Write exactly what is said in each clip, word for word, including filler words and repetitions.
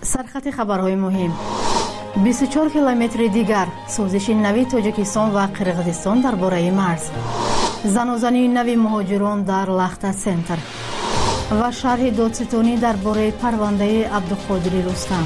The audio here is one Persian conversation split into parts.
سرخط خبرهای مهم. بیست و چهار کیلومتر دیگر سوزش نوی تاجیکستان و قرقیزستان درباره مرز. زنوزنی نوی مهاجران در لخت سنتر و شرح دادستانی درباره پرونده عبدالقادر رستم.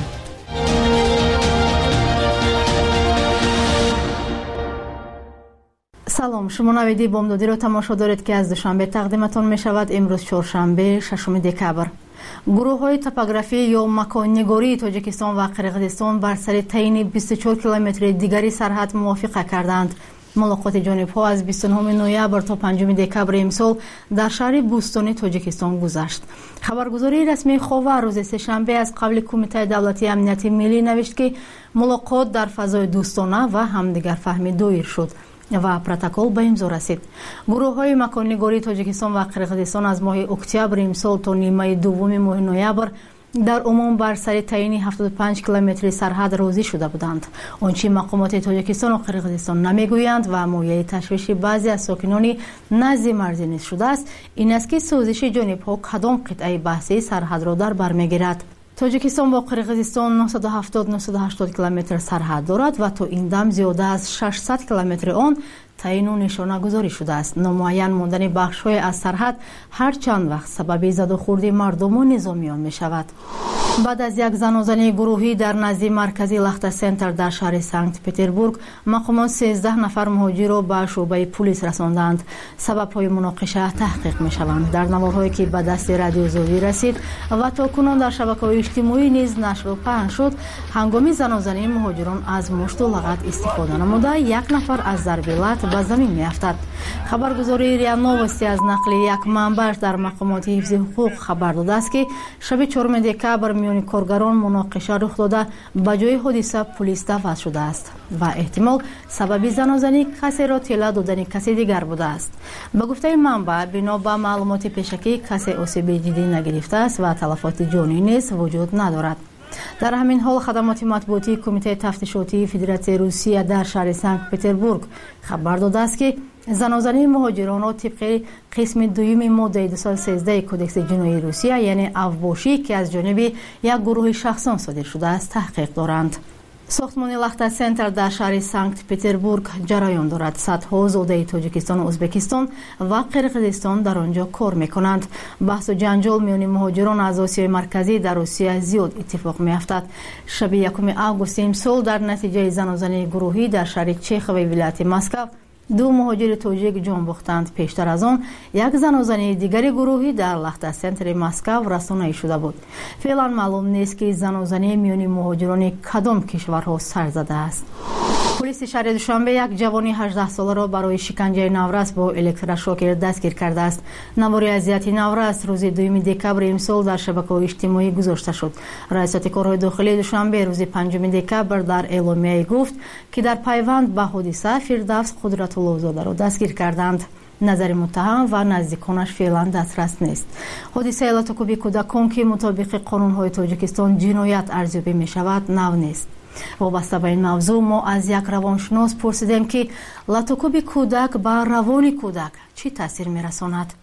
سلام، شما نویدی بامدادی را تماشا دارید که از دوشنبه تقدیمتان می شود. امروز چهارشنبه ششم دکبر. گروه های توپوگرافی یا مکان‌نگاری تاجیکستان و قرقیزستان بر سر تعیین بیست و چهار کیلومتر دیگری سرحد موافقت کردند. ملاقات جانب‌ها از بیست و نهم نوامبر تا پنجم دکبر امسال در شهر بوستانی تاجیکستان گذشت. خبرگزاری رسمی خاور روز سه‌شنبه از قبل کمیته دولتی امنیت ملی نوشت که ملاقات در فضای دوستانه و همدیگر فهمی دایر شد و پروتکل به امضا رسید. گروه های مکان‌نگاری تاجیکستان و قرقیزستان از ماه اکتبر امسال تا نیمه دوم ماه نوامبر در عموم بر سر تعیین هفتاد و پنج کیلومتر سرحد راضی شده بودند. آنچه مقامات تاجیکستان و قرقیزستان نمیگویند و مویای تشویش بعضی از ساکنان نزد مرزی نیز شده است این است که سوزش جانب‌ها کدام قطعه بحثی سرحد را در بر میگیرد. تاجیکستان با قرقیزستان نهصد و هفتاد تا نهصد و هشتاد کیلومتر سرحد دارد و تا این دم زیاده از ششصد کیلومتر آن تعیین و نشانه گذاری شده است. نامعین ماندن بخش‌های از سرحد هر چند وقت سبب زدوخوردی مردم و نظامیان می شود. بعد از یک زنازنی گروهی در نزد مرکزی لخت سنتر در شهر سنت پتربورگ، مقامات سیزده نفر مهاجر را به شعبه پلیس رساندند. سبب‌های مناقشه تحقیق می شوند. در نوارهایی که به دست رادیو زاوی رسید و تا کنون در شبکه‌های اجتماعی نیز نشر و پخش شد، هنگام زنازنی مهاجران از مشت و لغت استفاده نموده یک نفر از ضربات به زمین میافتد. خبرگزاری ریا نوستی از نقل یک منبع در مقامات حفظ حقوق خبر داده است که شب چهارم دکبر میان کارگران مناقشه رخ داده به جای حادثه پلیس دعوت شده است و احتمال سبب زنازنی کسی را طلا دادن کسی دیگر بوده است. به گفته منبع بنا به معلومات پیشکی کسی آسیب جدی نگرفته است و تلفات جانی نیز وجود ندارد. در همین حال خدمات مطبوعاتی کمیته تفتیشاتی فدراسیون روسیه در شهر سنت پتربورگ خبر داده است که زنازنی مهاجران را طبق قسم دوم ماده دویست و سیزده کدکس جنایی روسیه یعنی اوباشی که از جانب یک گروه شخصان صادر شده است تحقیق دارند. ساختمان لخت سنتر در شهر سنت پتربورگ جریان دارد. صدها زاده تاجیکستان و ازبکستان و قرقیزستان در آنجا کار میکنند. بحث و جنجال میان مهاجران از آسیای مرکزی در روسیه زیاد اتفاق میافتد. شب یکم آگوست امسال در نتیجه زنازنی گروهی در شهر چیخ و ولایت مسکو دو مهاجر تاجیک جان باختند. پیشتر از آن یک زنازنی دیگری گروهی در لخت سنتر مسکو رسانه‌ای شده بود. فعلا معلوم نیست که زنازنی میان مهاجران کدام کشورها سر زده است. پلیس شهر دوشنبه یک جوان هجده ساله را برای شکنجه نورس با الکتروشوکر دستگیر کرده است. نوار اذیت نورس روز دوم دکبر امسال در شبکه‌های اجتماعی گذاشته شد. رئیس کارهای داخلی دوشنبه روز پنجم دکبر در اعلامیه گفت که در پیوند به حادثه فردوس قدرت‌الله زاده را دستگیر کردند. نظر متهم و نزدیکانش فعلا دسترس نیست. حادثه لاتوکوبی کودکان که مطابق قانون‌های تاجیکستان جنایت ارزیابی می‌شود نو نیست. وابسته به این موضوع ما از یک روانشناس پرسیدیم که لاتوکوبی کودک به روان کودک چی تاثیر می‌رساند؟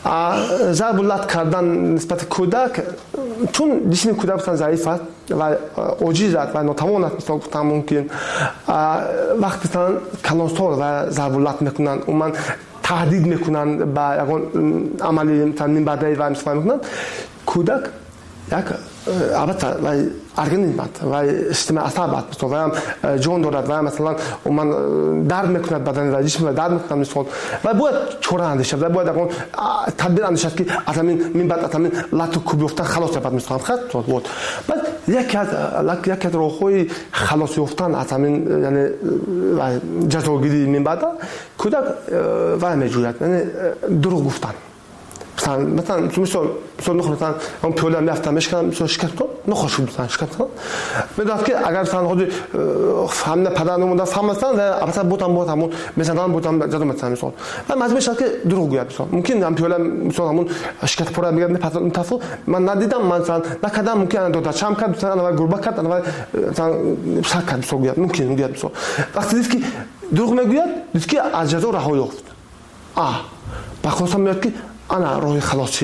ضرب لات کردن نسبت کودک چون جسم کودک بسیار ضعیف است و عاجز است و ناتوان است. مثلا گفتم ممکن وقتی مثلا کلانسار و ضرب لات میکنن و من تهدید میکنن به یگان عملی مثلا منبعی و مثلا میکنن کودک یک البته و ارگانیسم است و سیستم اعصاب است و هم جان دارد و مثلا من درد میکند بدن و جسم درد میکند مثلا و باید چوره اندیشه و باید اون تدبیر اندیشه که از همین من بعد از همین لاتو کوبی افتن خلاص شود مثلا خط بود. بعد یک از یک از راههای خلاص یافتن از همین یعنی جزاگیری من بعد کودک و میجوید یعنی دروغ گفتن. مثلا مثلا مثلا مثلا مثلا اون پیوله میافتم میشکنم مثلا شکست کن نخواهش مثلا شکست کن میدونم که اگر مثلا خود فهمه پدر نمونده فهمستن و البته بودم بودم همون مثلا بودم جدول مثلا مثلا و مجبور شد که دروغ گوید مثلا ممکن هم پیوله مثلا همون شکست پره میگه پس متفق من ندیدم مثلا نکردم ممکن دو تا چم کرد مثلا انا گربه کرد انا مثلا شک کرد مثلا گوید ممکن میگه مثلا وقتی دید که دروغ میگوید دید که از جزا رها یافت آ با خودم میاد که انا روی خلاصی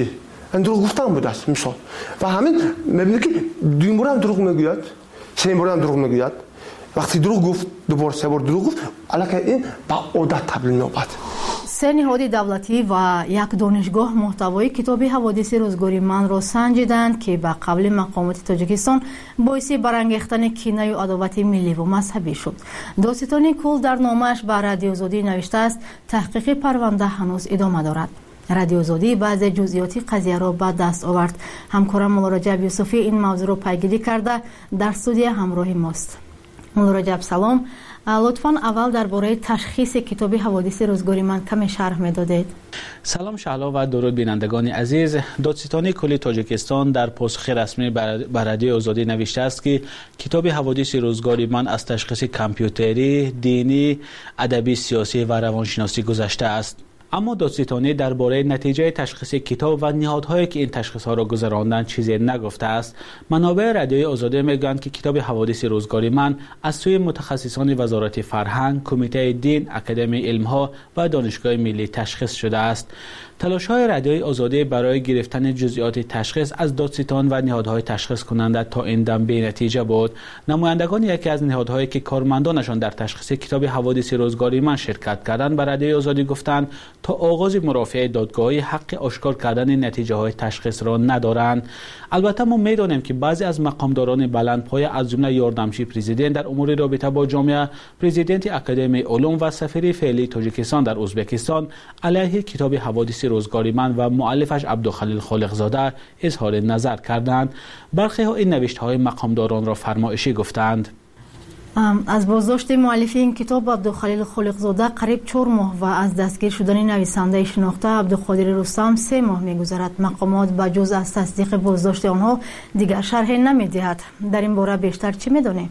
دروغ گفتن بوده است مثال. و همین میبینید که دو بار هم دروغ میگوید، سه بار هم دروغ میگوید. وقتی دروغ گفت دو بار سه بار دروغ گفت، الان این با عادت تبدیل می‌شود. سه نهاد دولتی و یک دانشگاه محتوای کتاب حوادث روزگاری من را سنجیدند که به قبل مقامات تاجیکستان باعث برانگیختن کینه و عداوت ملی و مذهبی شد. داستان کل در نامش به رادیو آزادی نوشته است تحقیق پرونده هنوز ادامه دارد. رادیو آزادی بعض جزئیات قضیه را به دست آورد. همکارم مولا رجب یوسفی این موضوع را پیگیری کرده در استودیو همراه ماست. مولا رجب سلام. لطفاً اول درباره تشخیص کتاب حوادث روزگاری من کم شرح می‌دادید. سلام شهلا و درود بینندگان عزیز. دادستانی کلی تاجیکستان در پاسخ رسمی بر رادیو آزادی نوشته است که کتاب حوادث روزگاری من از تشخیص کامپیوتری، دینی، ادبی، سیاسی و روانشناسی گذشته است. اما دادستانی درباره نتیجه تشخیص کتاب و نهادهایی که این تشخیص ها را گذراندند چیزی نگفته است. منابع رادیو آزادی میگویند که کتاب حوادث روزگاری من از سوی متخصصان وزارت فرهنگ، کمیته دین، اکادمی علم ها و دانشگاه ملی تشخیص شده است. تلاش های رادیو آزادی برای گرفتن جزئیات تشخیص از دادستان و نهادهای تشخیص کننده تا این دم بی نتیجه بود. نمایندگان یکی از نهادهایی که کارمندانشان در تشخیص کتاب حوادث روزگاری من شرکت کردند به رادیو آزادی گفتند تا آغاز مرافعه دادگاهی حق آشکار کردن نتیجه های تشخیص را ندارند. البته ما میدانیم که بعضی از مقامداران بلندپایه از جمله یاردمچی پرزیدنت در امور رابطه با جامعه، پرزیدنت اکادمی علوم و سفیر فعلی تاجیکستان در ازبکستان علیه کتاب حوادث روزگاری من و مؤلفش عبدالخلیل خالقزاده اظهار نظر کردند. برخی ها این نوشته های مقامداران را فرمایشی گفتند. از بازداشت مؤلف این کتاب عبدالخلیل خالقزاده قریب چهار ماه و از دستگیر شدن نویسنده شناخته عبدالقادر رستم سه ماه می‌گذرد. مقامات به جز از تصدیق بازداشت آنها دیگر شرحی نمی‌دهد. در این باره بیشتر چی می‌دانید؟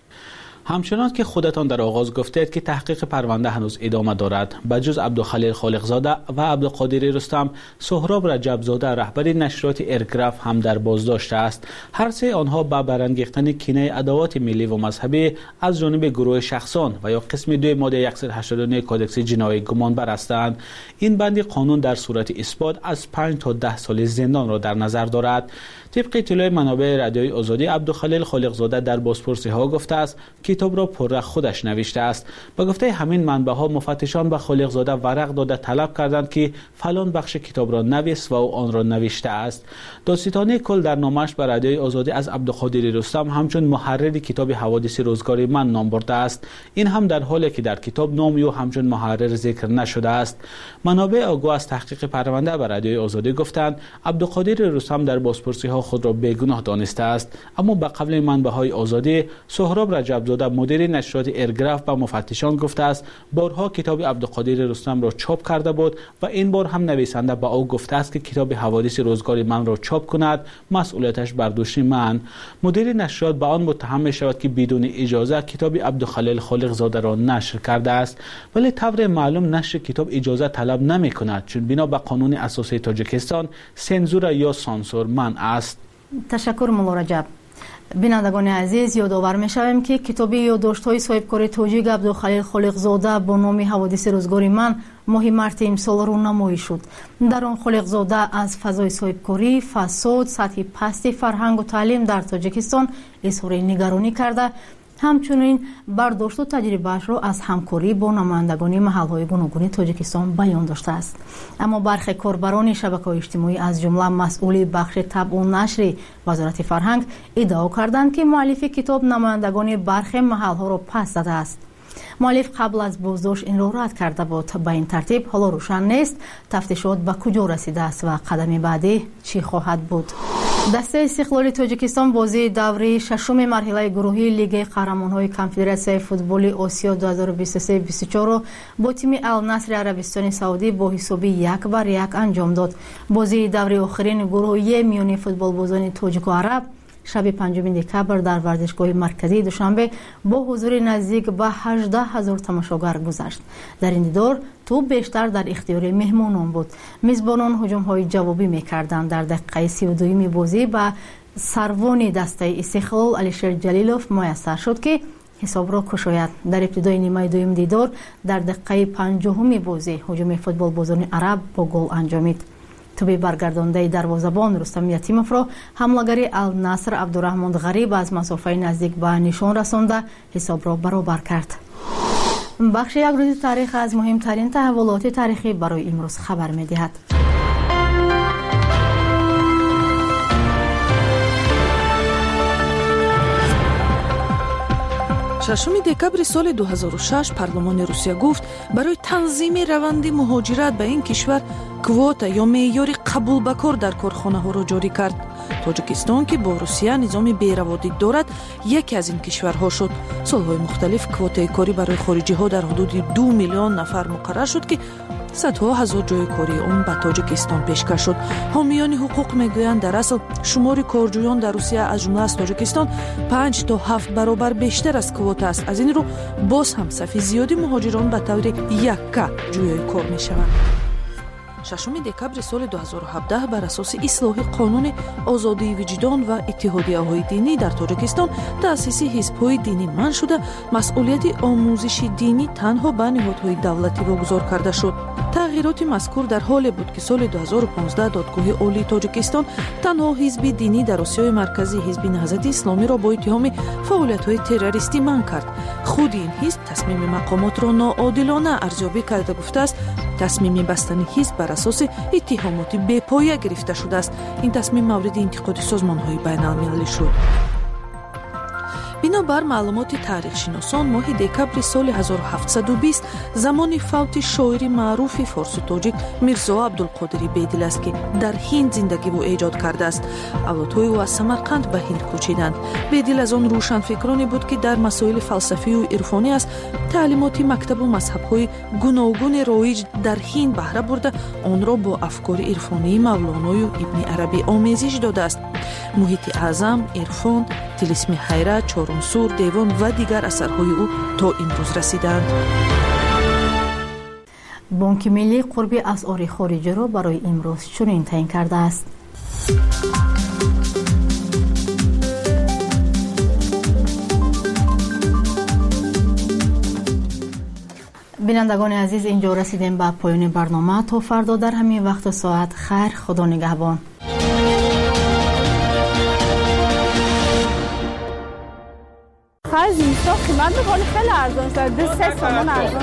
همچنان که خودتان در آغاز گفتید که تحقیق پرونده هنوز ادامه دارد. بجز عبدالخلیل خالقزاده و عبدالقادر رستم، سهراب رجبزاده رهبر نشریات ارگراف هم در بازداشت است. هر سه آنها با برانگیختن کینه عداوت ملی و مذهبی از جانب گروه شخصان و یا قسم دو ماده صد و هشتاد و نه کودکس جنایی گمانبر هستند. این بند قانون در صورت اثبات از پنج تا ده سال زندان را در نظر دارد. طبق اطلاع منابع رادیوی آزادی، عبدالخلیل خالقزاده در بازپرسی ها گفته است کتاب را پرره خودش نوشته است. به گفته همین منبع ها مفتشان به خالقزاده ورق داده طلب کردند که فلان بخش کتاب را نویس و او آن را نوشته است. دادستانی کل در نامش به رادیوی آزادی از عبدالقادر رستم همچون محرر کتاب حوادث روزگاری من نام برده است. این هم در حالی که در کتاب نامی او همچون محرر ذکر نشده است. منابع آگاه از تحقیق پرونده به رادیوی آزادی گفتند عبدالقادر رستم در بازپرسی ها خود را بیگناه دانسته است. اما به قبل منبع های آزادی، سهراب رجبزاده مدیر نشریات ارگراف به مفتشان گفته است بارها کتاب عبدالقادر رستم را چاپ کرده بود و این بار هم نویسنده به او گفته است که کتاب حوادث روزگاری من را چاپ کند، مسئولیتش بر دوش من. مدیر نشریات به آن متهم می شود که بدون اجازه کتاب عبدالخلیل خالقزاده را نشر کرده است، ولی طور معلوم نشر کتاب اجازه طلب نمی کند، چون بنا به قانون اساسی تاجیکستان سنزور یا سانسور منع است. تشکر مولا رجب. بینندگان عزیز، یادآور می‌شویم که کتاب یادداشت‌های صاحبکار تاجیک عبدالخلیل خالقزاده با نام حوادث روزگاری من ماه مارس امسال رونمایی شد. در آن خالقزاده از فضای صاحبکاری، فساد، سطح پست فرهنگ و تعلیم در تاجیکستان اظهار نگرانی کرده، همچنین برداشت و تجربه‌اش را از همکاری با نمایندگان محل‌های گوناگون تاجیکستان بیان داشته است. اما برخی کاربران شبکه‌های اجتماعی از جمله مسئول بخش طبع و نشر وزارت فرهنگ ادعا کردند که مؤلف کتاب نمایندگان برخی محل‌ها را پس داده است. مؤلف قبل از بازداشت این را رد کرده بود. به این ترتیب حالا روشن نیست تفتیشات به کجا رسیده است و قدم بعدی چی خواهد بود. دسته استقلال تاجیکستان بازی دوره ششم مرحله گروهی لیگ قهرمان‌های کنفدراسیای فوتبال آسیا دو هزار و بیست و سه بیست و چهار را با تیم النصر عربستان سعودی با حساب یک بر یک انجام داد. بازی دوره آخرین گروهی میان فوتبالبازان تاجیک و عرب شب پنجم دکبر در ورزشگاه مرکزی دوشنبه با حضور نزدیک به هجده هزار تماشاگر گذشت. در این دیدار توپ بیشتر در اختیار مهمانان بود. میزبانان هجوم‌های جوابی می‌کردند. در دقیقه سی و دو بازی به سروان دسته استقلال علیشیر جلیلوف میسر شد که حساب را کشاید. در ابتدای نیمه دوم دیدار در دقیقه پنجم بازی هجوم فوتبالبازان عرب با گل انجامید. توبی برگردانده دروازه‌بان رستم یتیموف را حمله‌گر النصر عبدالرحمن غریب از مسافه نزدیک به نشان رسانده حساب را برابر کرد. بخش یک روز تاریخ از مهمترین تحولات تاریخی برای امروز خبر می‌دهد. ششم دکبر سال دو هزار و شش پارلمان روسیه گفت برای تنظیم روند مهاجرت به این کشور کواتا یا معیار قبول به کار در کارخانه‌ها را جاری کرد. تاجیکستان که با روسیه نظام بی‌روادید دارد یکی از این کشورها شد. سالهای مختلف کوتای کاری برای خارجی‌ها در حدود دو میلیون نفر مقرر شد که صدها هزار جای کاری اون به تاجیکستان پیشکش شد. حامیان حقوق میگویند در اصل شمار کارجویان در روسیه از جمله از تاجیکستان پنج تا هفت برابر بیشتر از کوتا است. از این رو باز هم صف زیادی مهاجران به طور یکه جای کار میشوند. ششم دکبر سال دو هزار و هفده بر اساس اصلاح قانون آزادی وجدان و اتحادیه‌های دینی در تاجیکستان تأسیس حزب‌های دینی منع شده، مسئولیت آموزش دینی تنها به نهادهای دولتی واگذار کرده شد. تغییرات مذکور در حالی بود که سال دو هزار و پانزده دادگاه عالی تاجیکستان تنها حزب دینی در آسیای مرکزی حزب نهضت اسلامی را با اتهام فعالیت‌های تروریستی منع کرد. خود این حزب تصمیم مقامات را ناعادلانه ارزیابی کرده گفته است تصمیم بستن حزب بر اساس اتهامات بی‌پایه گرفته شده است. این تصمیم مورد انتقاد سازمان‌های بین‌المللی شد. بنابر معلومات تاریخ شناسان ماه دکبر سال هزار و هفتصد و بیست زمان فوت شاعر معروف فارسی تاجیک میرزا عبدالقادری بیدل است که در هند زندگی و ایجاد کرده است. اولادهای او از سمرقند به هند کوچیدند. بیدل از آن روشنفکرانی بود که در مسائل فلسفی و عرفانی است تعلیمات مکتب و مذهب‌های گوناگون رایج در هند بهره برده آن را با افکار عرفانی مولانا و ابن عربی آمیزش داده است. محیط اعظم، عرفان، طلسم حیرت، چهارمسور، دیوان و دیگر اثرهای او تا امروز رسیدند. بانک ملی قربی اسعار خارجی را برای امروز چنین تعیین کرده است. بینندگان عزیز، اینجا رسیدیم به پایان برنامه. تا فردا در همین وقت و ساعت خیر، خدا نگهبان. خرج اینستا قیمت میکنه خیلی ارزان شد. ده سه سامان ارزان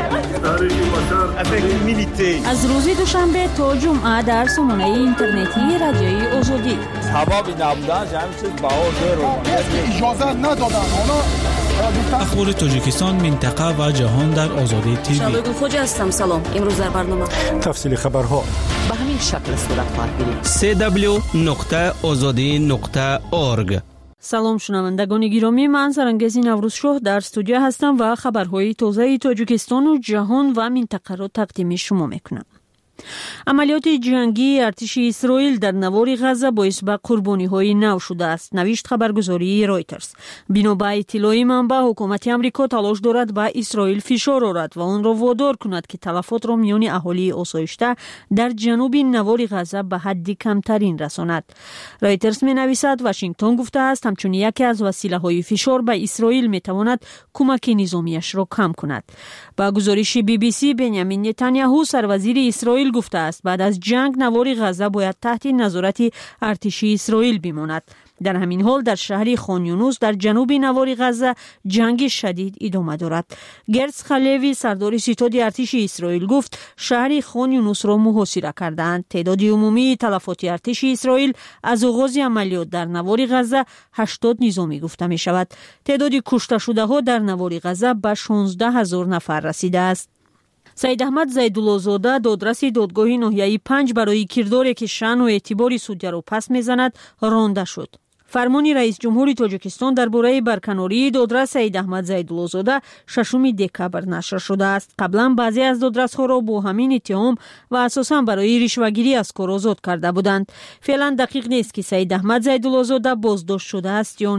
شد. از روز دوشنبه تا جمعه در سامانه اینترنتی رادیوی آزادی سبب نبودن همین چیز بهار داره. اجازه ندادن اونا. اخبار تاجیکستان، منطقه و جهان در آزادی تیوی. شبگون خوجا هستم. سلام. امروز در برنامه تفصیل خبرها به همین شکل صورت خواهد گیرید. سی دبلیو نقطه آزادی نقطه اورگ. سلام شنوندگان گرامی، من سرانگزی نوروزشاه در استودیو هستم و خبرهای تازه تاجیکستان و جهان و منطقه را تقدیم شما میکنم. عملیات جنگی ارتش اسرائیل در نوار غزه باعث به قربانی‌های نو شده است. نوشت خبرگزاری رایترز. بنا به اطلاع منبع، حکومت آمریکا تلاش دارد به اسرائیل فشار آورد و آن را وادار کند که تلفات را میان اهالی آسایشته در جنوب نوار غزه به حد کمترین رساند. رایترز می‌نویسد واشنگتن گفته است همچون یکی از وسیله‌های فشار به اسرائیل می‌تواند کمک نظامیش را کم کند. با گزارش بی بی سی، بنیامین نتانیاهو سروزیر اسرائیل گفته است بعد از جنگ نوار غزه باید تحت نظارت ارتشی اسرائیل بماند. در همین حال در شهر خان یونس در جنوب نوار غزه جنگ شدید ادامه دارد. گرتس خلیوی سردار ستاد ارتش اسرائیل گفت شهر خان یونس را محاصره کردند. تعداد عمومی تلفات ارتش اسرائیل از آغاز عملیات در نوار غزه هشتاد نظامی گفته می شود. تعداد کشته شده ها در نوار غزه به شانزده هزار نفر رسیده است. سید احمد زیدالله‌زاده دادرس دادگاه ناحیه پنج برای کرداری که شأن و اعتبار سودیا را پس میزند رانده شد. فرمان رئیس جمهور تاجیکستان درباره برکناری دادرس سید احمد زیدالله‌زاده ششم دکبر نشر شده است. قبلا بعضی از دادرس‌ها را با همین اتهام و اساساً برای رشوه‌گیری از کار آزاد کرده بودند. فعلا دقیق نیست که سید احمد زیدالله‌زاده بازداشت شده است یا نه.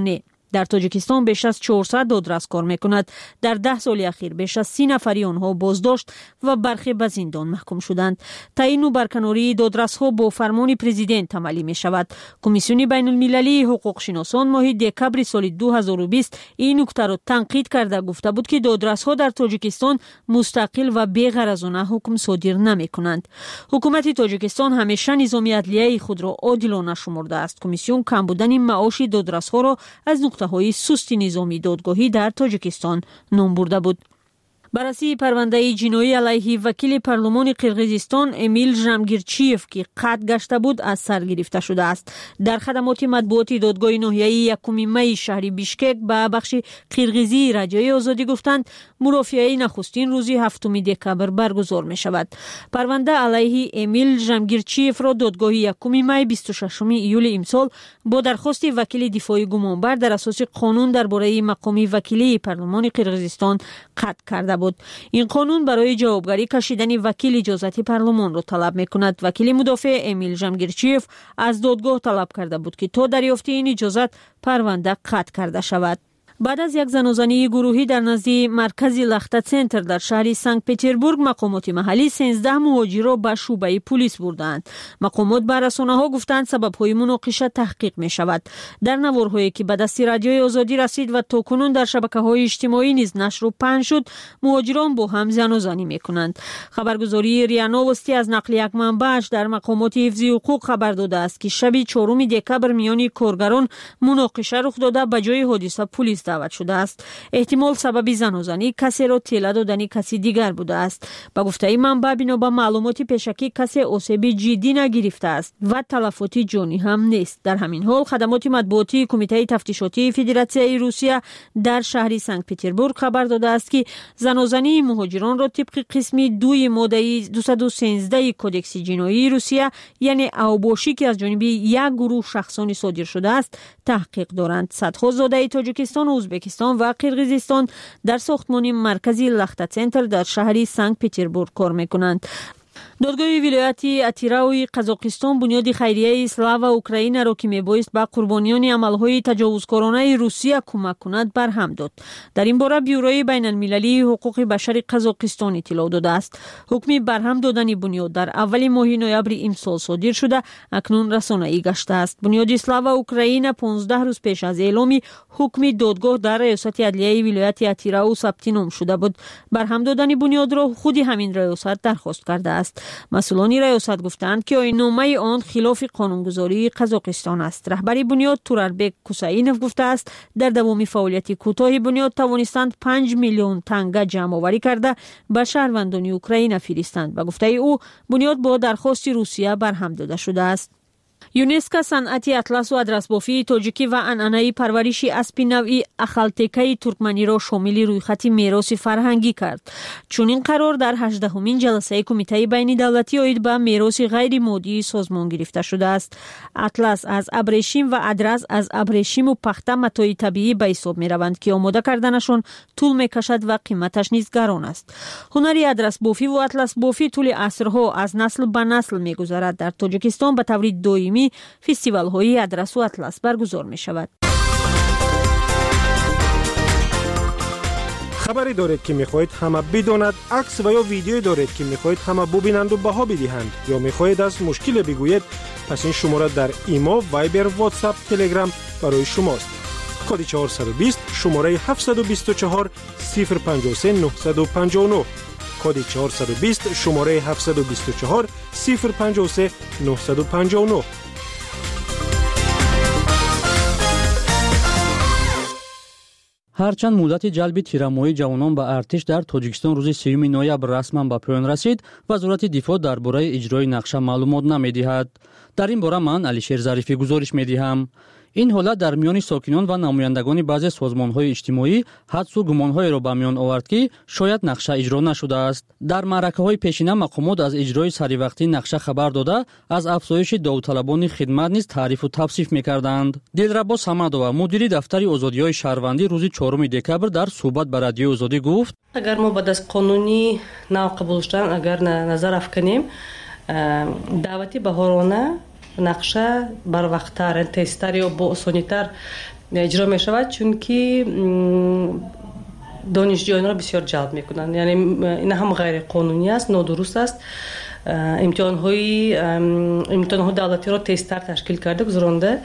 در تاجیکستان بیش از چهارصد دادرس کار میکند. در ده سال اخیر بیش از سی نفری آنها بازداشت و برخی به زندان محکوم شدند. تعیین و برکناری دادرس ها با فرمان پرزیدنت عملی می شود. کمیسیون بین المللی حقوق شناسان ماه دکبر سال دو هزار و بیست این نکته را تنقید کرده گفته بود که دادرس ها در تاجیکستان مستقل و بی‌غرضانه حکم صادر نمی کنند. حکومت تاجیکستان همیشه نظام عدلیه خود را عادلانه شمرده است. کمیسیون کم بودن معاش دادرس ها را از نقطه های سست نظامی دادگاهی در تاجیکستان نام برده بود. بررسی پرونده جنایی علیه وکیل پارلمان قرقیزستان امیل ژامگیرچیف که قطع گشته بود از سر گرفته شده است. در خدمات مطبوعاتی دادگاه ناحیه‌ای یکم می شهر بیشکک به بخش قرقیزی رجای آزادی گفتند مرافعه نخستین روز هفتم دکبر برگزار می شود. پرونده علیه امیل ژامگیرچیف را دادگاه یکم می بیست و ششم ایول امسال با درخواست وکیل دفاع گمانبر در اساس قانون درباره مقام وکیلی پارلمان قرقیزستان قطع کرده بود. این قانون برای جوابگری کشیدن وکیل اجازت پارلمان را طلب می‌کند. وکیل مدافع امیل ژامگیرچیف از دادگاه طلب کرده بود که تا دریافت این اجازت پرونده قطع کرده شود. بعد از یک زنازانی گروهی در نزد مرکز لخته سنتر در شهر سنت پترزبورگ مقامات محلی سیزده مهاجر را به شعبه پلیس بردند. مقامات به رسانه‌ها گفتند سبب‌های مناقشه تحقیق می‌شود. در نوارهایی که به دست رادیوی آزادی رسید و تاکنون در شبکه‌های اجتماعی نیز نشر و پخش شد، مهاجران با هم زنازانی می‌کنند. خبرگزاری ریا نوستی از نقل یک منبعش در مقامات حفظ حقوق خبر داده است که شب چهارم دکبر میان کارگران مناقشه رخ داده به جای حادثه پلیس دعوت شده است. احتمال سبب زنازانی کسی را تیله دادن کسی دیگر بوده است. با گفته منبع بنا به معلومات پیشکی کسی آسیب جدی نگرفته است و تلفات جانی هم نیست. در همین حال خدمات مطبوعاتی کمیته تفتیشاتی فدراسیون روسیه در شهر سنت پترزبورگ خبر داده است که زنازانی مهاجران را طبق قسم دوی ماده دویست و سیزده کدکس جنایی روسیه یعنی اوباشی که از جانب یک گروه شخصانی صادر شده است تحقیق دارند. صدها زاده تاجیکستان، ازبکستان و قرقیزستان در ساختمان مرکزی لخته سنتر در شهر سنت پترزبورگ کار میکنند. دادگاه ولایت اتیراوی قزاقستان بنیاد خیریه اسلاو و اوکراین را که میبایست به قربانیان عملهای تجاوزکارانه روسیه کمک کند برهم داد. در این باره بیوروی بین المللی حقوق بشر قزاقستان اطلاع داده است. حکم برهم دادن بنیاد در اول ماه نوامبر امسال صادر شده اکنون رسانه‌ای گشته است. بنیاد اسلاو و اوکراین پانزده روز پیش از اعلام حکم دادگاه در ریاست عدلیه ولایت اتیراو ثبت نام شده بود. برهم دادن بنیاد را خود همین ریاست درخواست کرده است. مسئولان ریاست گفتند که آیین‌نامه آن خلاف قانونگذاری قزاقستان است. رهبر بنیاد توراربک کوساینوف گفته است در دوام فعالیت کوتاه بنیاد توانستند پنج میلیون تنگه جمع آوری کرده به شهروندان اوکراین فرستند. به گفته او بنیاد با درخواست روسیه برهم داده شده است. یونسکو صنعت اطلس و ادرس‌بافی تاجیکی و عنعنه پرورش اسب نوعی اخالتکه ترکمنی را شامل رویخط میراث فرهنگی کرد. چون این قرار در هجدهمین جلسه کمیته بین دولتی عاید به میراث غیر مادی سازمان گرفته شده است. اطلس از ابریشم و ادرس از ابریشم و پخته متاع طبیعی به حساب می روند که آماده کردنشان طول می کشد و قیمتش نیز گران است. هنر ادرس‌بافی و اطلس بافی طول عصرها از نسل به نسل می گذرد. در تاجیکستان به طور دائمی فستیوال های ادرس و اطلس برگزار می شود. خبری دارید که میخواهید همه بداند، عکس و یا ویدیویی دارید که میخواهید همه ببینند و بها بدهند یا میخواهید از مشکل بگویید، پس این شماره در ایما، وایبر، واتساپ، تلگرام برای شماست. کد چهارصد و بیست شماره هفتصد و بیست و چهار صفر پنجاه و سه نهصد و پنجاه و نه. کد چهارصد و بیست شماره هفتصد و بیست و چهار صفر پنجاه و سه نهصد و پنجاه و نه. هرچند مدت جلب تیرمایی جوانان به ارتش در تاجیکستان روز سوم نوامبر رسما به پایان رسید، وزارت دفاع درباره اجرای نقشه معلومات نمی‌دهد. در این باره من علیشیر ظریفی گزارش می‌دهم. این حالت در میان ساکنان و نمایندگان بعضی سازمان‌های اجتماعی حدس و گمان‌های را به میان آورد که شاید نقشه اجرا نشده است. در معرکه‌های پیشینه مقامات از اجرای سریع نقشه خبر داده، از افزایش داوطلبان خدمت نیز تعریف و توصیف می‌کردند. دلربا صمدова مدیر دفتر آزادی‌های شهروندی روز چهارم دکبر در صحبت با رادیو آزادی گفت: اگر ما بعد از قانونی نو قبول شدن اگر نظر افکنیم دعوتی بهارانه نقشه بر وقت‌تر تستر یا با آسانی‌تر اجرا می شود، چون که دانشجویان را بسیار جلب میکنند. یعنی این هم غیر قانونی است، نادرست است. امتحان های امتحان های دولتی را تستر تشکیل کرده، گذرانده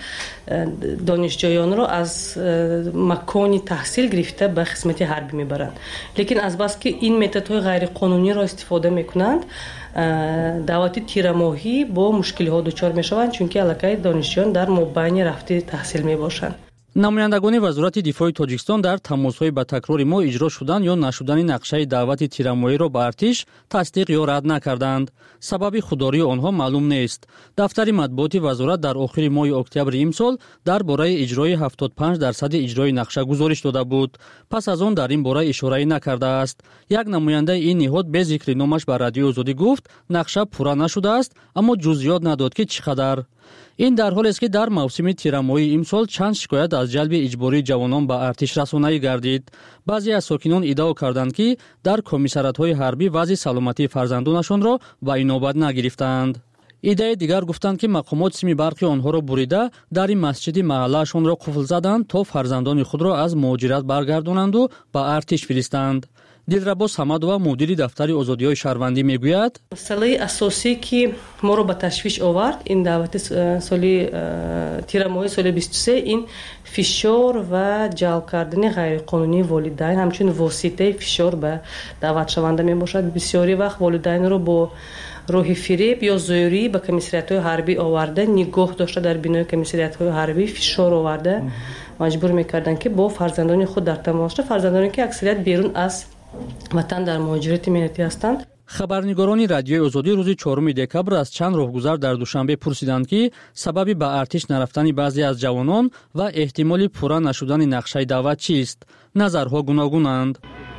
دانشجویان را از مکان تحصیل گرفته به خدمت حربی میبرند. لیکن از بس که این متد های غیر قانونی را استفاده میکنند، دعوت تیرماهی با مشکل ها دچار میشوند، چون که الکی دانشجویان در مابین رفته تحصیل میباشند. намояндагони вазорати дифои тоҷикистон дар тамосҳои ба такрори мо иҷро шудан ё нашудани нақшаи даъвати тирамоҳиро ба артиш тасдиқ ё рад накарданд. сабаби худдории онҳо маълум нест. дафтари матбуоти вазорат дар охири моҳи октябри имсол дар бораи иҷрои ҳафтод панҷ дарсади иҷрои нақша гузориш дода буд. пас аз он дар ин бора ишораӣ накардааст. як намояндаи ин ниҳод бе зикри номаш ба радиои озодӣ гуфт нақша пурра нашудааст, аммо ҷузъиёт надод ки чӣ қадар. ин дар ҳолест ки дар мавсими тирамоҳии имсол чанд шикоят аз ҷалби иҷбории ҷавонон ба артишрасонӣ гардид. баъзе аз сокинон иддао карданд ки дар комиссариатҳои ҳарбӣ вазъи саломатии фарзандонашонро ба инобат нагирифтаанд. иддаи дигар гуфтанд ки мақомот сими барқи онҳоро бурида дари масҷиди маҳаллаашонро қуфл заданд, то фарзандони худро аз муҳоҷират баргардонанду ба артиш фиристанд. дилрабо самадова мудири дафтари озодиҳои шаҳрвандӣ мегӯяд: масъалаи асосӣ ки моро ба ташвиш овард ин давати соли тирамоҳи соли бисту се ин фишор ва ҷалб кардани ғайриқонунии волидайн ҳамчун воситаи фишор ба даъватшаванда мебошад. бисёри вақт волидайнро бо роҳи фиреб ё зӯрӣ ба комиссариатҳои ҳарбӣ оварда, нигоҳ дошта дар бинои комиссариатҳои ҳарбӣ фишор оварда маҷбур мекарданд ки бо фарзандони худ дар тамос шуда, фарзандоне ки аксарият берун аз ватан дар муҳоҷирати миннатӣ ҳастанд. хабарнигорони радиои озодӣ рӯзи чоруми декабр аз чанд роҳгузар дар душанбе пурсиданд ки сабаби ба артиш нарафтани баъзе аз ҷавонон ва эҳтимоли пурра нашудани нақшаи даъват чист. назарҳо гуногунанд.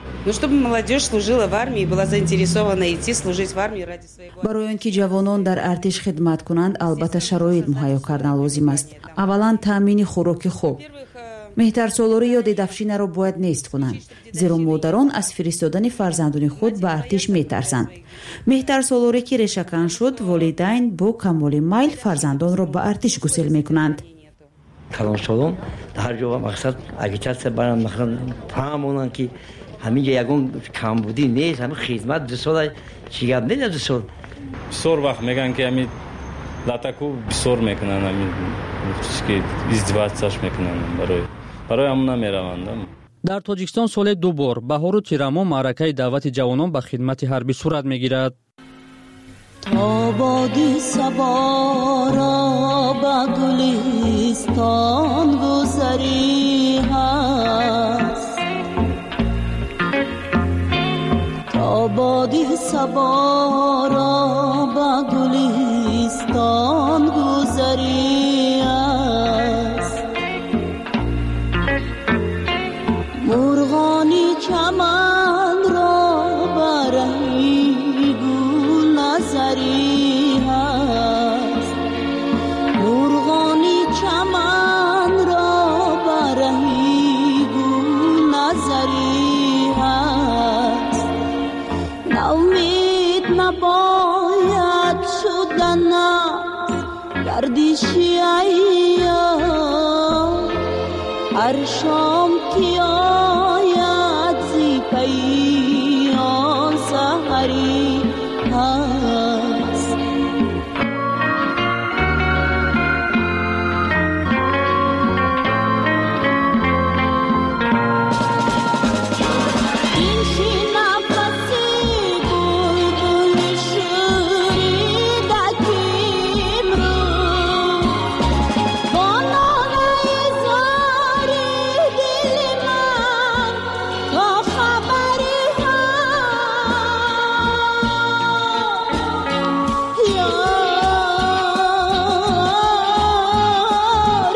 барои он ки ҷавонон дар артиш хидмат кунанд, албатта шароит муҳайё кардан лозим аст. аввалан таъмини хӯроки хуб, меҳтарсолорӣ ё дедафшинаро бояд нест кунанд, зеро модарон аз фиристодани фарзандони худ ба артиш метарсанд. меҳтарсолорӣ ки решакан шуд, волидайн бо камоли майл фарзандонро ба артиш гусел мекунанд. калонсолон дар ҷо мақсад агитатсия баранд, мақсад фаҳмонанд ки ҳамин ҷо ягон камбудӣ нест, ҳамин хизмат ду сола чӣ гап неда ду сол. бисёр вақт мегӯянд ки ҳамин латаку бисёр мекунанд, ҳамин ки издивоҷсаш мекунанд, барои барои ҳамон намераванд. дар тоҷикистон соле ду бор баҳору тирамо маъракаи даъвати ҷавонон ба хидмати ҳарбӣ сурат мегирад. тободи сабора ба гулистон гузарӣ ҳаст, тободи сабора ба гулистон гузарӣ ҳаст. مرغانی چمن را برای گل نظری هست، مرغانی چمن را برای گل نظری هست. ناامید نباید شدن گردشی ایام، هر شام که آید زی پیان سحری هست. این شی نفسی بلبل شوریدکیم رو با نالای زاری دل من تا خبری هست. یار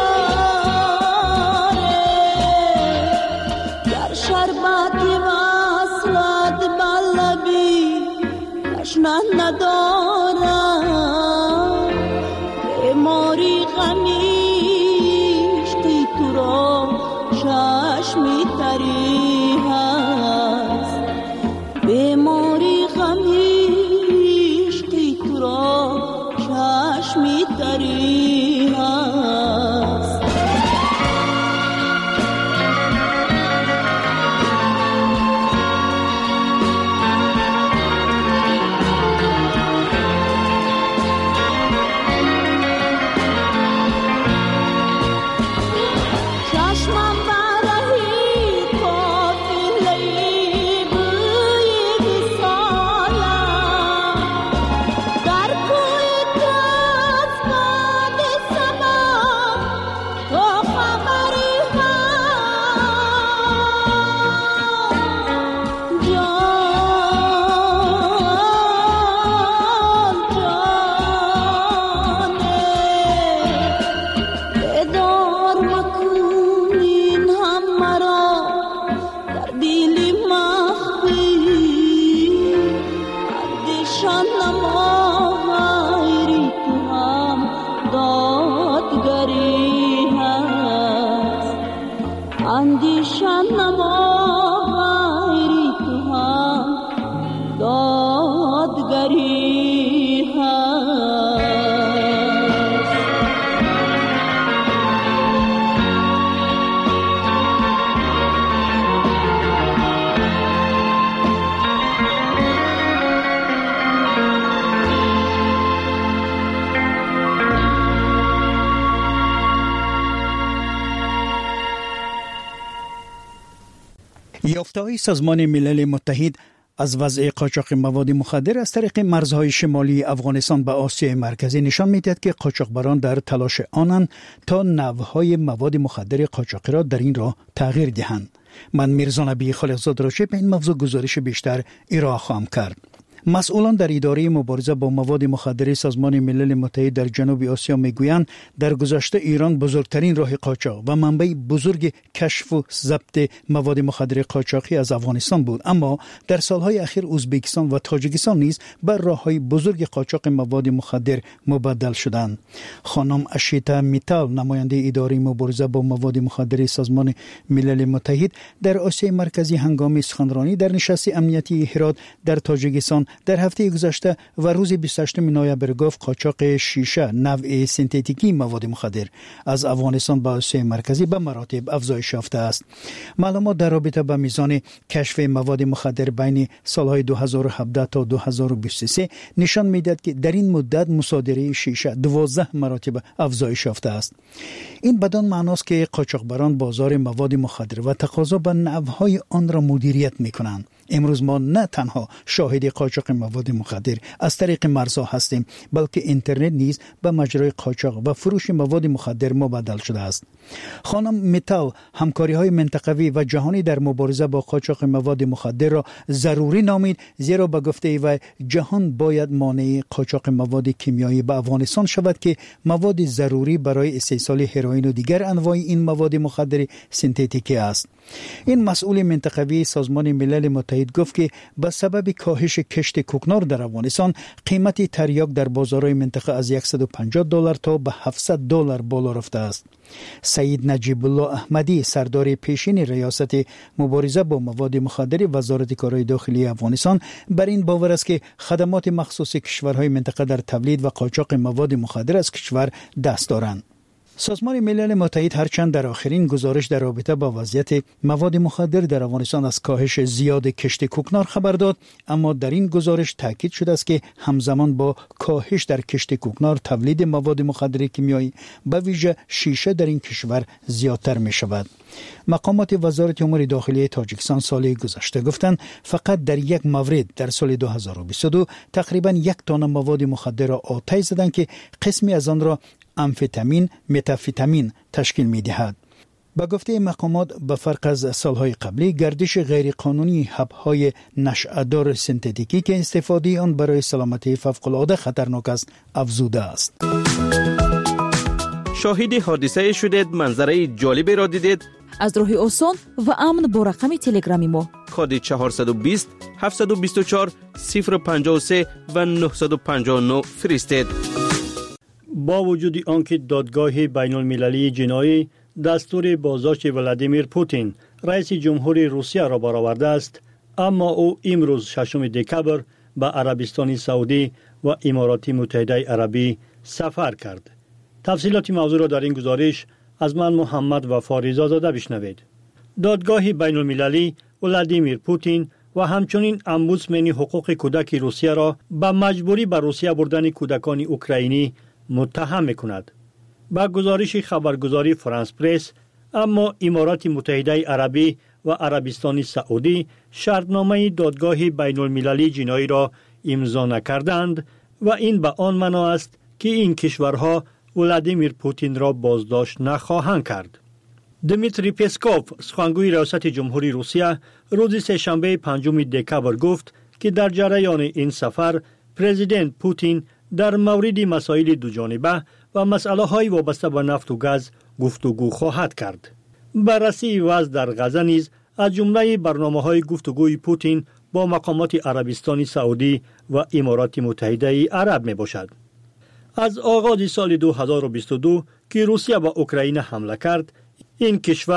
یاره گر شربتی وصلت بلبی تشنه ندارم، بیماری غمیشتی تو را چشمی تری هست، بیماری غمیشتی تو را چشمی تری هست. اندیشم نما غیری تو هم دادگری هست. یافته‌های سازمان ملل متحد از وضع قاچاق مواد مخدر از طریق مرزهای شمالی افغانستان به آسیای مرکزی نشان می‌دهد که قاچاقبران در تلاش آنند تا نوع‌های مواد مخدر قاچاقی را در این راه تغییر دهند. من میرزا نبی خالقزاد را به این موضوع گزارش بیشتر ارائه خواهم کرد. مسئولان در اداره مبارزه با مواد مخدر سازمان ملل متحد در جنوب آسیا میگویند در گذشته ایران بزرگترین راه قاچاق و منبع بزرگ کشف و ضبط مواد مخدر قاچاقی از افغانستان بود، اما در سالهای اخیر ازبکستان و تاجیکستان نیز بر راههای بزرگ قاچاق مواد مخدر مبدل شدند. خانم اشیتا میتال، نماینده اداره مبارزه با مواد مخدر سازمان ملل متحد در آسیای مرکزی، هنگام سخنرانی در نشست امنیتی هرات در تاجیکستان در هفته گذشته و روز بیست و هشتم نوامبر گفت قاچاق شیشه، نوع سنتتیکی مواد مخدر از افغانستان به آسیای مرکزی به مراتب افزایش یافته است. معلومات در رابطه با میزان کشف مواد مخدر بین سالهای دو هزار و هفده تا دو هزار و بیست و سه نشان میدهد که در این مدت مصادره شیشه دوازده مراتب افزایش یافته است. این بدان معناست که قاچاقبران بازار مواد مخدر و تقاضا به نوع‌های آن را مدیریت میکنند. امروز ما نه تنها شاهد قاچاق مواد مخدر از طریق مرزها هستیم، بلکه اینترنت نیز به مجرای قاچاق و فروش مواد مخدر مبدل شده است. خانم میتال همکاری‌های منطقوی و جهانی در مبارزه با قاچاق مواد مخدر را ضروری نامید، زیرا به گفته و جهان باید مانع قاچاق مواد کیمیایی به افغانستان شود که مواد ضروری برای استحصال هروئین و دیگر انواع این مواد مخدر سنتتیکی است. این مسئول منطقوی سازمان ملل متحد گفت که به سبب کاهش کشت کوکنار در افغانستان قیمت تریاک در بازارهای منطقه از صد و پنجاه دلار تا به هفتصد دلار بالا رفته است. سید نجیب الله احمدی، سردار پیشین ریاست مبارزه با مواد مخدر وزارت کارهای داخلی افغانستان، بر این باور است که خدمات مخصوص کشورهای منطقه در تولید و قاچاق مواد مخدر از کشور دست دارند. سازمان ملل متحد هرچند در آخرین گزارش در رابطه با وضعیت مواد مخدر در افغانستان از کاهش زیاد کشت کوکنار خبر داد، اما در این گزارش تاکید شده است که همزمان با کاهش در کشت کوکنار تولید مواد مخدر کیمیایی به ویژه شیشه در این کشور زیادتر می شود. مقامات وزارت امور داخلی تاجیکستان سال گذشته گفتند فقط در یک مورد در سال دو هزار و بیست و دو تقریبا یک تن مواد مخدر را آتش زدند که قسمی از آن را امفتامین، متافیتامین تشکیل می دهد. با گفته مقامات به فرق از سالهای قبلی گردش غیرقانونی حب‌های نشأه‌دار سنتتیکی که استفاده آن برای سلامتی فوق‌العاده خطرناک است افزوده است. شاهد حادثه شدید، منظره جالبی را دیدید؟ از راه آسان و امن با رقم تلگرامی ما کد چهارصد و بیست هفتصد و بیست و چهار صفر پنجاه و سه و نهصد و پنجاه و نه فرستید. با وجود آنکه دادگاه بین المللی جنایی دستور بازداشت ولادیمیر پوتین رئیس جمهوری روسیه را برآورده است، اما او امروز ششم دکبر به عربستان سعودی و امارات متحده عربی سفر کرد. تفصیلات موضوع را در این گزارش از من محمد وفا رضازاده بشنوید. دادگاه بین المللی ولادیمیر پوتین و همچنین امبودسمن حقوق کودک روسیه را به مجبوری به روسیه بردن کودکان اوکراینی متهم می‌کند. با گزارش خبرگزاری فرانس پرس، اما امارات متحده عربی و عربستان سعودی شرطنامه دادگاه بین المللی جنایی را امضا نکردند و این به آن معنا است که این کشورها ولادیمیر پوتین را بازداشت نخواهند کرد. دمیتری پسکوف، سخنگوی ریاست جمهوری روسیه، روز سه‌شنبه پنجم دکبر گفت که در جریان این سفر پرزیدنت پوتین در مورد مسائل دوجانبه و مسئله های وابسته به نفت و گاز گفتگو خواهد کرد. بررسی وضع در غزه نیز از جمله برنامه‌های گفتگوی پوتین با مقامات عربستان سعودی و امارات متحده عرب می باشد. از آغاز سال دو هزار و بیست و دو که روسیه به اوکراین حمله کرد، این کشور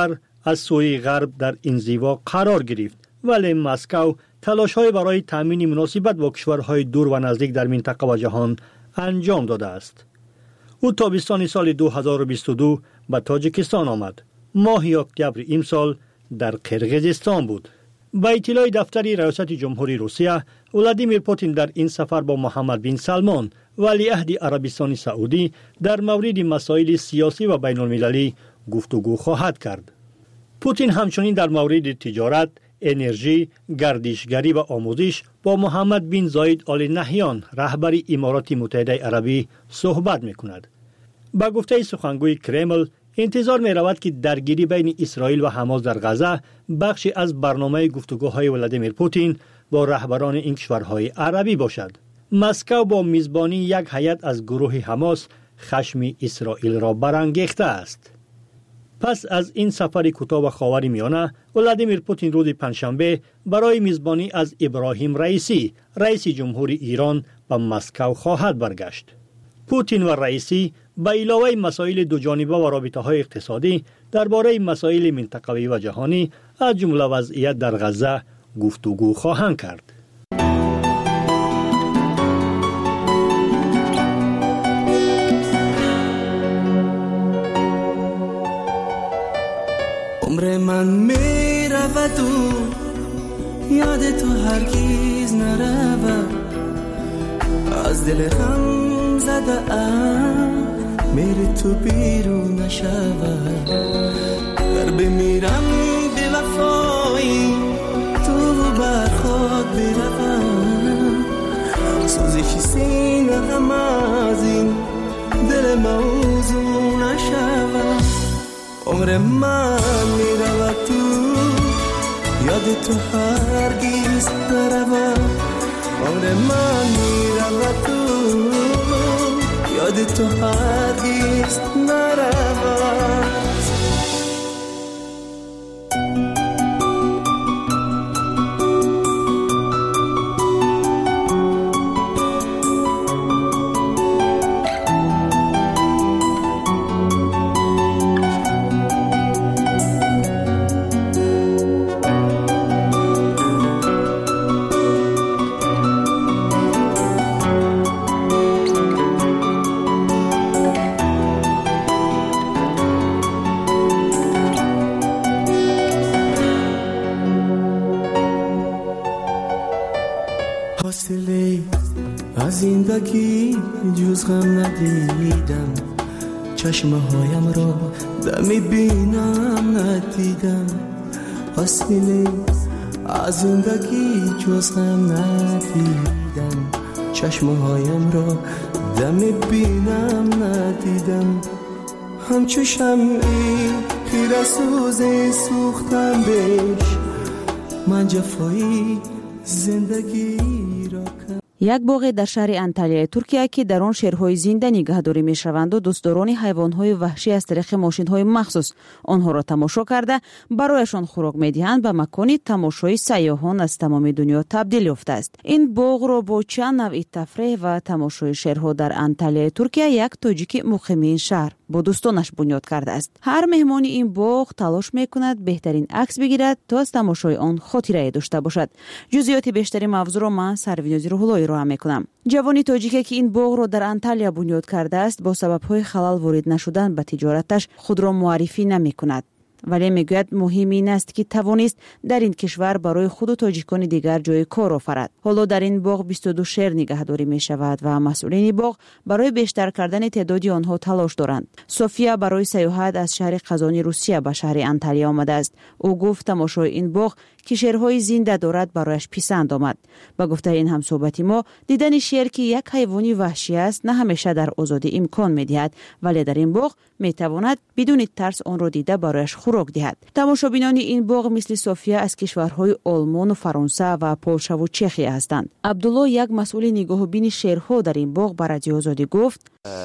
از سوی غرب در انزوا قرار گرفت، ولی مسکو تلاش‌های برای تامین مناسبت با کشورهای دور و نزدیک در منطقه و جهان انجام داده است. او تابستان سال دو هزار و بیست و دو به تاجیکستان آمد. ماه اکتبر امسال در قرقیزستان بود. با اطلاع دفتر ریاست جمهوری روسیه، ولادیمیر پوتین در این سفر با محمد بن سلمان ولیعهد عربستان سعودی در مورد مسائل سیاسی و بین المللی گفتگو خواهد کرد. پوتین همچنین در مورد تجارت، انرژی، گردشگری و آموزش با محمد بن زاید آل نهیان رهبر امارات متحده عربی صحبت می‌کند. با گفته سخنگوی کرمل، انتظار می رود که درگیری بین اسرائیل و حماس در غزه بخشی از برنامه گفتگوهای ولادیمیر پوتین با رهبران این کشورهای عربی باشد. مسکو با میزبانی یک هیئت از گروه حماس خشم اسرائیل را برانگیخته است. پس از این سفر کوتاه و خاور میانه، ولادیمیر پوتین روز پنجشنبه برای میزبانی از ابراهیم رئیسی، رئیس جمهوری ایران، به مسکو خواهد برگشت. پوتین و رئیسی به علاوه مسائل دوجانبه و رابطه‌های اقتصادی درباره مسائل منطقوی و جهانی از جمله وضعیت در غزه گفتگو خواهند کرد. عمر من می رود و یاد تو هرگز نرود، از دل غم زده ام میری تو بیرون نشود. گر بمیرم به وفایی تو بر خود بروم، سوزش سینه غم از این دل موضوع نشود. عمر من میرود تو یاد تو هرگز نرود، عمر من میرود تو یاد تو هرگز نرود. حاصله از زندگی جز غم ندیدم، چشمه هایم را دمی بینم ندیدم. حاصله از زندگی جز غم ندیدم، چشمه هایم را دمی بینم ندیدم. همچو شمعی خیره سوزه سوختم بهش، من جفایی زندگی را کردم. یک باغ در شهر انتالیا ترکیه که در آن شیرهای زنده نگهداری می‌شوند و دوستداران حیوانات وحشی از طریق ماشین‌های مخصوص آنها را تماشا کرده برایشان خوراک می‌دهند به مکانی تماشای سیاحان از تمام دنیا تبدیل یافته است. این باغ را با چند نوع تفریح و تماشای شیرها در انتالیا ترکیه یک تاجیک مقیم این شهر با دوستانش بنیاد کرده است. هر مهمان این باغ تلاش می‌کند بهترین عکس بگیرد تا از تماشای آن خاطره داشته باشد. جزئیات بیشتری موضوع را من سرویناز روح‌اللهی را میکنم. جوانی تاجیکی که این باغ را در انتالیا بنیاد کرده است با سبب‌های خلال وارد نشدن به تجارتش خود را معرفی نمی‌کند، ولی میگوید مهم این است که توانست در این کشور برای خود و تاجیکان دیگر جای کار آفرد. حالا در این باغ بیست و دو شیر نگهداری می شود و مسئولین باغ برای بیشتر کردن تعداد آنها تلاش دارند. سوفیا برای سیاحت از شهر قزانی روسیه به شهر انتالیا آمده است. او گفت تماشای این باغ که شیرهای زنده دارد برایش پسند آمد. با گفته این همصحبتی ما، دیدن شیر که یک حیوانی وحشی است نه همیشه در آزادی امکان می‌دهد، ولی در این باغ می‌تواند بدون ترس آن را دیده برایش خوراک دهد. تماشابینان این باغ مثل سوفیا از کشورهای آلمان و فرانسه و پولش و چخیه هستند. عبدالله یک مسئول نگاهبین شیرها در این باغ به رادیو آزادی گفت: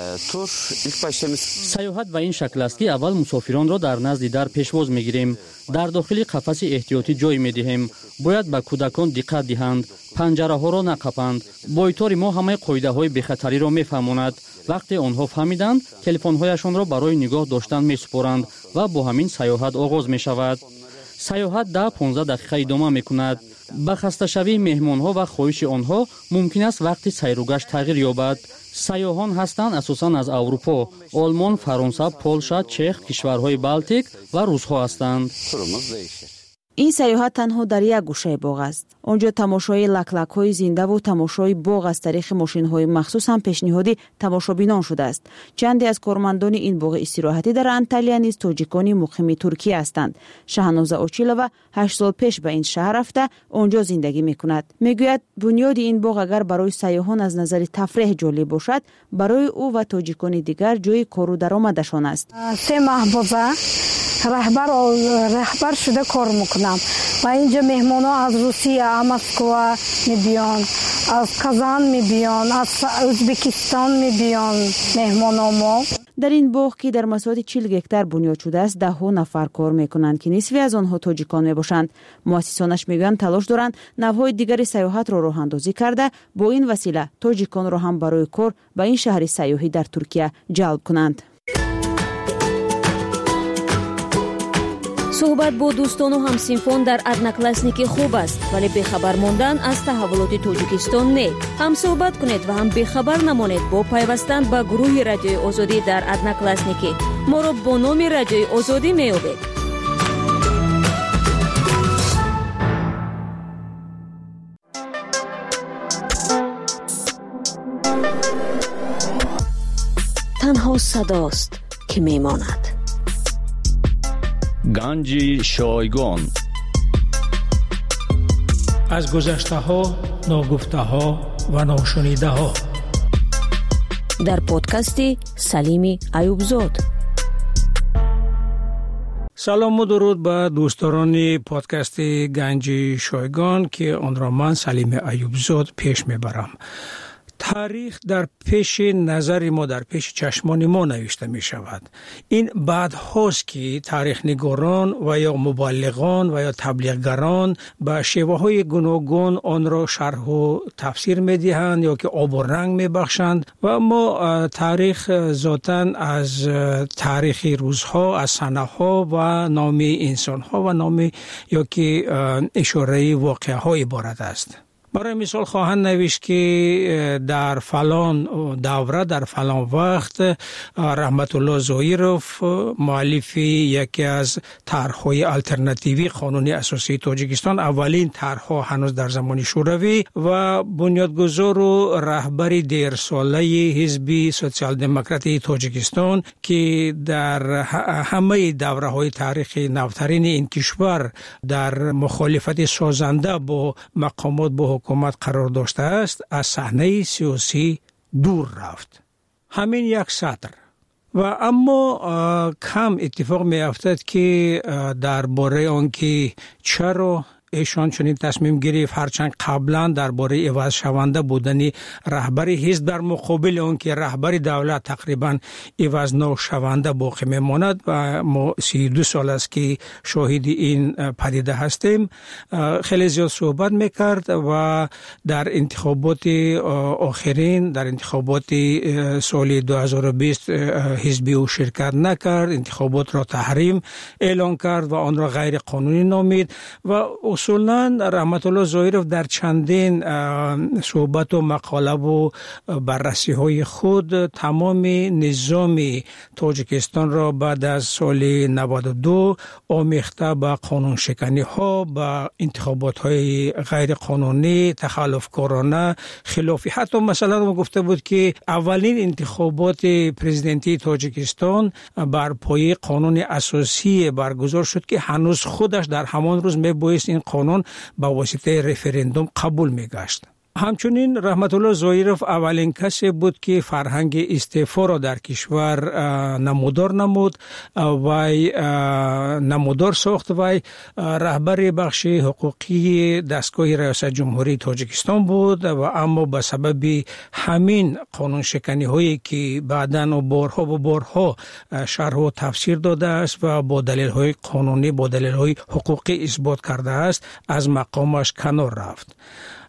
سیاحت به این شکل است که اول مسافران را در نزد در پیشواز می‌گیریم، در داخل قفس احتیاطی جای می‌دهیم، باید به کودکان دقت دهند، панҷараҳоро нақапанд. бойтори мо ҳамаи қоидаҳои бехатариро мефаҳмонад. вақте онҳо фаҳмиданд, телефонҳояшонро барои нигоҳ доштан месупоранд ва бо ҳамин сайёҳат оғоз мешавад. сайёҳат да понздаҳ дақиқа идома мекунад. ба хасташавии меҳмонҳо ва хоҳиши онҳо мумкин аст вақти сайругашт тағйир ёбад. сайёҳон ҳастанд асосан аз аврупо, олмон, фаронса, полша, чех, кишварҳои балтик ва русҳо ҳастанд. این سیاحت تنها در یک گوشه باغ است. آنجا تماشای لکلک‌های زنده و تماشای باغ از طریق ماشین‌های مخصوص هم پیشنهادی تماشابینان شده است. چندی از کارمندان این باغ استراحتی در انطالیا نیز تاجیکان مقیم ترکیه هستند. شهنازه اوچیلووا هشت سال پیش به این شهر رفته آنجا زندگی می‌کند. میگوید بنیاد این باغ اگر برای سیاحان از نظر تفریح جالب باشد، برای او و تاجیکان دیگر جای کار و درآمدشان است. سه محبوبه رهبر رهبر شده کار میکنم و اینجا مهمان ها از روسیه، مسکو میبیان، از کازان میبیان، از ازبکستان میبیان مهمان ها ما. در این باغ که در مساحت چهل گکتار بنیاد شده است، ده ها نفر کار میکنند که نصفی از آنها تاجیکان میباشند. مؤسسانش میگویند تلاش دارند نوهای دیگر سیاحت را راه اندازی کرده با این وسیله تاجیکان را هم برای کار به این شهر سیاحی در ترکیه جلب کنند. صحبت با دوستان و همسینفون در ادناکلاسنیکی خوب است، ولی بخبر ماندن از تحولات تاجیکستان نه. هم صحبت کنید و هم بخبر نمانید با پیوستن به گروه رادیوی آزادی در ادناکلاسنیکی. ما را با نام رادیوی آزادی می‌یابید. تنها صداست که میماند. گنج شایگان از گذشته ها، ناگفته ها و ناشنیده ها در پادکستی سلیم ایوبزاد. سلام و درود به دوستان پادکست گنج شایگان که آن را من سلیم ایوبزاد پیش میبرم. تاریخ در پیش نظر ما، در پیش چشمان ما نوشته می شود. این بعد هاست که تاریخ نگاران و یا مبلغان و یا تبلیغگران به شیوه های گوناگون آن را شرح و تفسیر می دهند یا که آب و رنگ می بخشند و ما تاریخ ذاتاً از تاریخ روزها، از سنه ها و نام انسان ها و نام یا که اشاره واقعه ها عبارت است. برای مثال خواهند نوشت که در فلان دوره، در فلان وقت رحمت الله زویروف مؤلف یکی از طرح‌های آلترناتیوی قانون اساسی تاجیکستان، اولین طرح‌ها هنوز در زمان شوروی و بنیادگذار و رهبر دیرساله حزب سوسیال دموکراتی تاجیکستان که در همه دوره‌های تاریخی نوترین این کشور در مخالفت سازنده با مقامات با حکومت قرار داشته است، از صحنه سیاسی دور رفت. همین یک سطر. و اما کم اتفاق می افتد که درباره آنکه چرا ایشان چنین تصمیم گرفت، هرچند قبلا درباره عوض شونده بودن رهبر حزب در مقابل آن که رهبر دولت تقریبا عوض نشونده باقی میماند و ما سی و دو سال است که شاهد این پدیده هستیم، خیلی زیاد صحبت میکرد و در انتخابات آخرین، در انتخابات سال دو هزار و بیست حزبی او شرکت نکرد، انتخابات را تحریم اعلان کرد و آن را غیر قانونی نامید و اصولاً رحمت الله زویروف در چندین صحبت و مقاله و بررسی های خود تمام نظام تاجیکستان را بعد از سال نود و دو آمیخته به قانون شکنی ها، به انتخابات های غیر قانونی، تخلفکارانه، خلافی. حتی مثلا ما گفته بود که اولین انتخابات پرزیدنتی تاجیکستان بر پایه قانون اساسی برگزار شد که هنوز خودش در همان روز میبایست این قانون با واسطه رفراندوم قبول میگشت. همچنین رحمت الله زویروف اولین کسی بود که فرهنگ استعفا را در کشور نمودار نمود و نمودار ساخت و رهبر بخش حقوقی دستگاه ریاست جمهوری تاجیکستان بود و اما به سبب همین قانون شکنی هایی که بعداً و بارها و بارها شرح و تفسیر داده است و با دلیل های قانونی، با دلیل های حقوقی اثبات کرده است، از مقامش کنار رفت.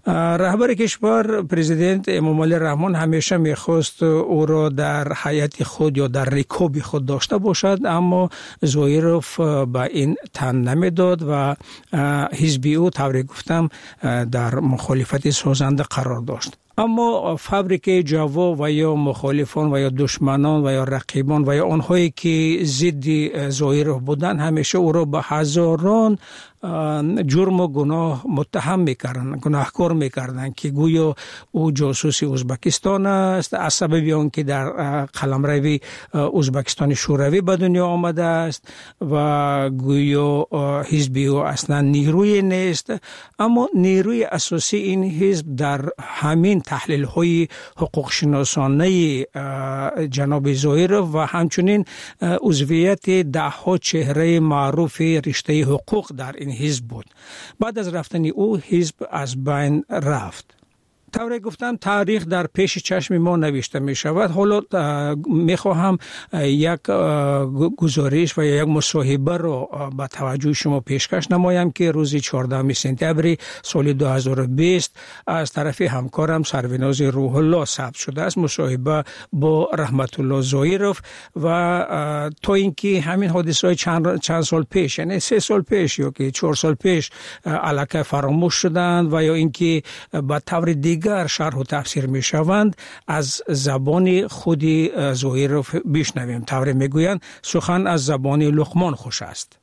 رهبر کشور پرزیدنت امامعلی رحمان همیشه میخواست او را در هیئت خود یا در رکاب خود داشته باشد، اما زویروف به این تن نمیداد و حزبی او طوری گفتم در مخالفت سازنده قرار داشت. اما فابریکه جاوا و یا مخالفان و یا دشمنان و یا رقیبان و یا آنهایی که ضد زویروف بودند همیشه او را به هزاران جرم و گناه متهم میکردن، گناهکار میکردن که گویا او جاسوس ازبکستان است، از سبب آن که در قلمرو ازبکستان شوروی به دنیا آمده است و گویا حزب او اصلا نیروی نیست. اما نیروی اساسی این حزب در همین تحلیل های حقوق شناسانه جناب زویروف و همچنین عضویت ده ها چهره معروف رشته حقوق در این حزب بود. بعد از رفتن او حزب از بین رفت. طوری گفتم تاریخ در پیش چشم ما نوشته می شود. حالا می خواهم یک گزارش و یک مصاحبه را به توجه شما پیشکش نمایم که روز چهاردهم سپتامبر سال دو هزار و بیست از طرف همکارم سروناز روح الله ثبت شده است. مصاحبه با رحمت الله زویروف و تا اینکه همین حادثه های چند, چند سال پیش، یعنی سه سال پیش یا که چهار سال پیش الکی فراموش شدند و یا اینکه به طور دیگر شرح و تفسیر می شوند، از زبان خود زویروف بشنویم. طوری می گویند سخن از زبان لقمان خوش است.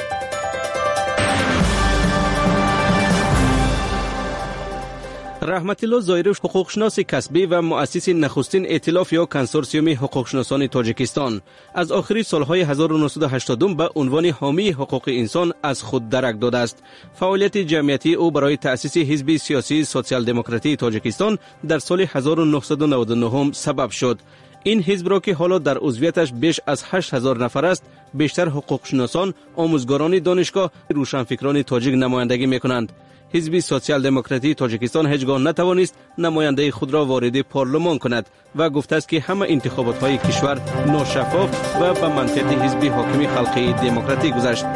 رحمت الله زویروف حقوقشناس کسبی و مؤسس نخستین ائتلاف یا کنسورسیوم حقوقشناسان تاجیکستان از آخری سالهای هزار و نهصد و هشتاد به عنوان حامی حقوق انسان از خود درک داده است. فعالیت جمعیتی او برای تأسیس حزب سیاسی سوسیال دموکراتی تاجیکستان در سال هزار و نهصد و نود و نه سبب شد. این حزب را که حالا در عضویتش بیش از هشت هزار نفر است، بیشتر حقوقشناسان، آموزگاران دانشگاه، روشنفکران تاجیک نمایندگی می‌کنند. حزب سوسیال دموکراتی تاجیکستان هیچگاه نتوانست نماینده خود را وارد پارلمان کند و گفته است که همه انتخابات های کشور ناشفاف و به منطق حزب حاکم خلقی دموکراتی گذشت.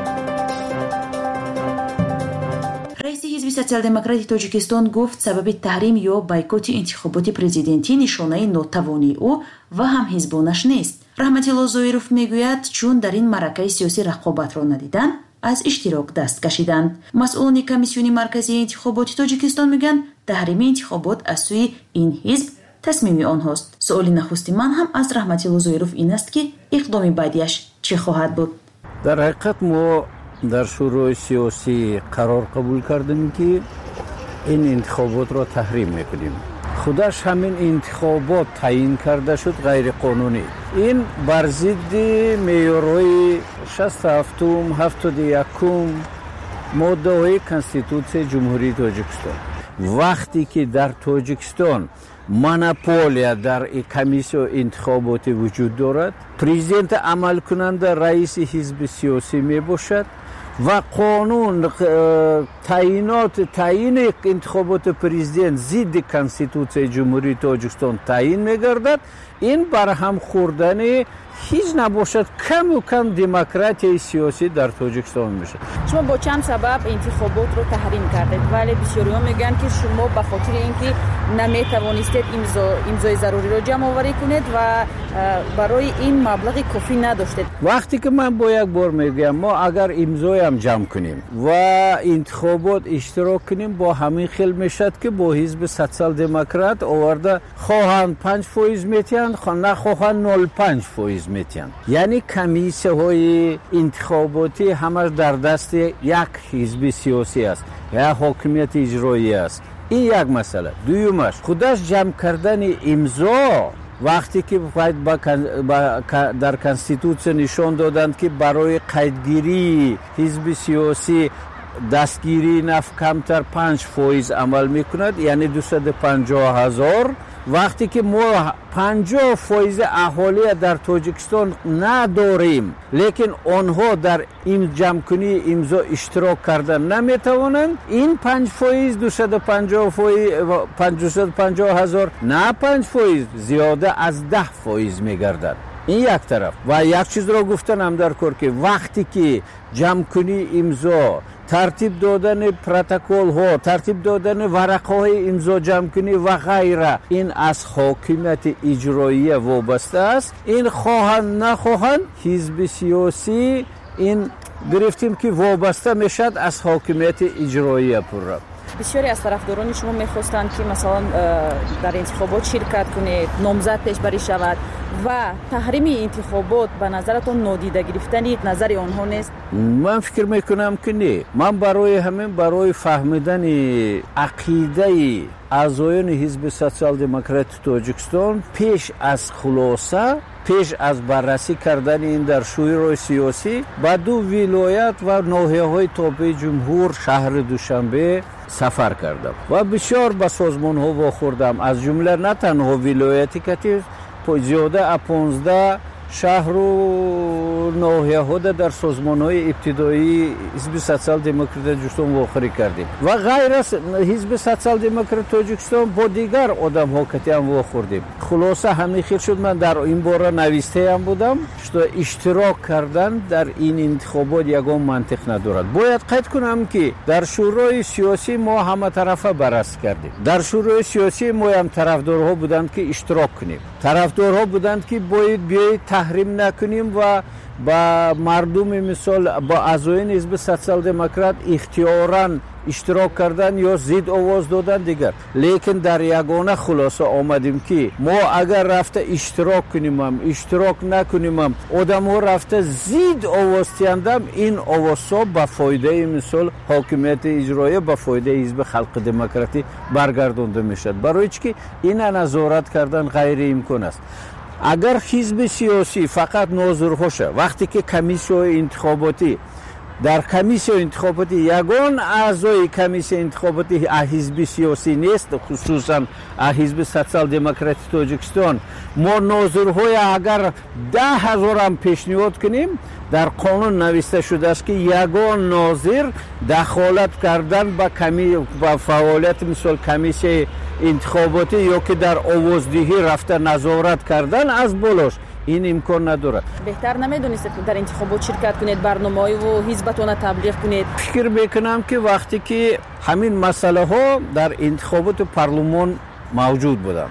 رئیس حزب سوسیال دموکراتی تاجیکستان گفت سبب تحریم یا بایکوت انتخابات پرزیدنتی نشانه ناتوانی او و هم حزبانش نیست. رحمت الله زویروف میگوید چون در این معرکه سیاسی رقابت را ندیدن از اشتراک دست کشیدند. مسئولان کمیسیون مرکزی انتخابات تاجیکستان میگن تحریم انتخابات از سوی این حزب تصمیم آنهاست. سوال نخستی من هم از رحمت الله زویروف این است که اقدام بعدیش چه خواهد بود؟ در حقیقت ما در شورای سیاسی قرار قبول کردیم که این انتخابات را تحریم میکنیم. خودش همین انتخابات تعیین کرده شد غیر قانونی. این بر ضد معیارهای شصت و هفت هفتاد و یک ماده های کنستیتوسیون جمهوری تاجیکستان. وقتی که در تاجیکستان مونوپولیا در کمیسیون انتخابات وجود دارد، پرزیدنت عمل کننده رئیس حزب سیاسی می باشد و قانون تعیینات تعیین انتخابات پرزیدنت ضد کنستیتوسیون جمهوری تاجیکستان تعیین می‌گردد. این برهم خوردن هیچ نباشد کم و کم دموکراسی سیاسی در تاجیکستان میشه. شما با چند سبب انتخابات رو تحریم کردید، ولی بسیاری‌ها میگن که شما به خاطر اینکه نمیتوانستید امضا امضای ضروری رو جمع آوری کنید و برای این مبلغ کافی نداشتید. وقتی که من با یک بار میگم ما اگر امضای هم جمع کنیم و انتخابات اشتراک کنیم با همین خیل میشد که با حزب سوسیال دموکرات آورده خواهند پنج فیصد میتین، نخواهند نول پنج فیصد میتین. یعنی کمیسیه های انتخاباتی همش در دست یک حزب سیاسی است یا حاکمیت اجرایی است. این یک مسئله. دویمش خودش جمع کردن امضا وقتی که در کنستیتوسیون نشان دادند که برای قیدگیری حزب سیاسی دستگیری نفت کمتر پنج فیصد عمل میکند، یعنی دویست و پنجاه هزار. وقتی که ما پنجاه فیصد اهالی در تاجیکستان نداریم لیکن آنها در این جمع کنی امضا اشتراک کردن نمیتوانند، این پنج فیصد دویست و پنجاه هزار نه پنج فیصد زیاده از ده فیصد میگردد. این یک طرف و یک چیز را گفتنم در کار که وقتی که جمع کنی امضا، ترتیب دادن پروتکل ها، ترتیب دادن ورقه های امضا جمع کنی و غیره، این از حاکمیت اجرایی وابسته است. این خواهند نخواهند حزب سیاسی این گرفتیم که وابسته میشد از حاکمیت اجرایی پورا. بسیاری از طرفداران شما میخواستند که مثلا در انتخابات شرکت کنید، نامزد پیشبری شود و تحریم انتخابات به نظرتون نادیده گرفتنی نظر آنها نیست؟ من فکر میکنم که نه. من برای همین برای فهمیدن عقیده اعضایان حزب سوسیال دموکرات تاجیکستان پیش از خلاصه، پیش از بررسی کردن این در شورای سیاسی با دو ولایت و ناحیه‌های تابع جمهور شهر دوشنبه سفر کردم و بسیار به سازمان ها واخوردم، از جمله نه تنها ولایتی که زیاده از پانزده شهر و ناحیه ها در سازمان های ابتدایی حزب سوسیال دموکرات تاجیکستان واخوری کردیم و غیر از حزب سوسیال دموکرات تاجیکستان با دیگر آدم ها که هم واخوردیم. خلاصه همین خیلی شد من در این باره نویسته هم بودم که اشتراک کردن در این انتخابات یگان منطق ندارد. باید قید کنم که در شورای سیاسی ما همه طرفه بررسی کردیم. در شورای سیاسی ما هم طرفدارها بودند که اشتراک کنیم، طرفدارها بودند که باید بیایید تحریم نکنیم و با مردم مثال با اعضایان حزب سوسیال دموکرات اختیاراً اشتراک کردن یا زید آواز دادن دیگر. لیکن در یگانه خلاصه آمدیم که ما اگر رفته اشتراک کنیم هم اشتراک نکنیم هم آدم ها رفته زید آواز تیندم، این آواز ها به فایده مثال حاکمیت اجرایی به فایده حزب خلق دموکراتی برگردانده میشد. برای چی این نظارت کردن غیر امکان است. اگر حزب سیاسی فقط ناظرهاشه، وقتی که کمیسیون انتخاباتی در کمیسیون انتخاباتی یگان اعضای کمیسیون انتخاباتی حزب سیاسی نیست، خصوصا حزب سوسیال دموکرات تاجیکستان، ما ناظرهای اگر ده هزار هم پیشنهاد کنیم در قانون نوشته شده است که یگان ناظر دخالت کردن با کمی با فعالیت مثل کمیسیون انتخاباتی یا که در آوازدهی رفته نظارت کردن از بالاش این امکان نداره. بهتر نمیدونید در انتخابات شرکت کنید، برنامه‌های و حزبتون تبلیغ کنید؟ فکر میکنم که وقتی که همین مسئله ها در انتخابات پارلمان موجود بودن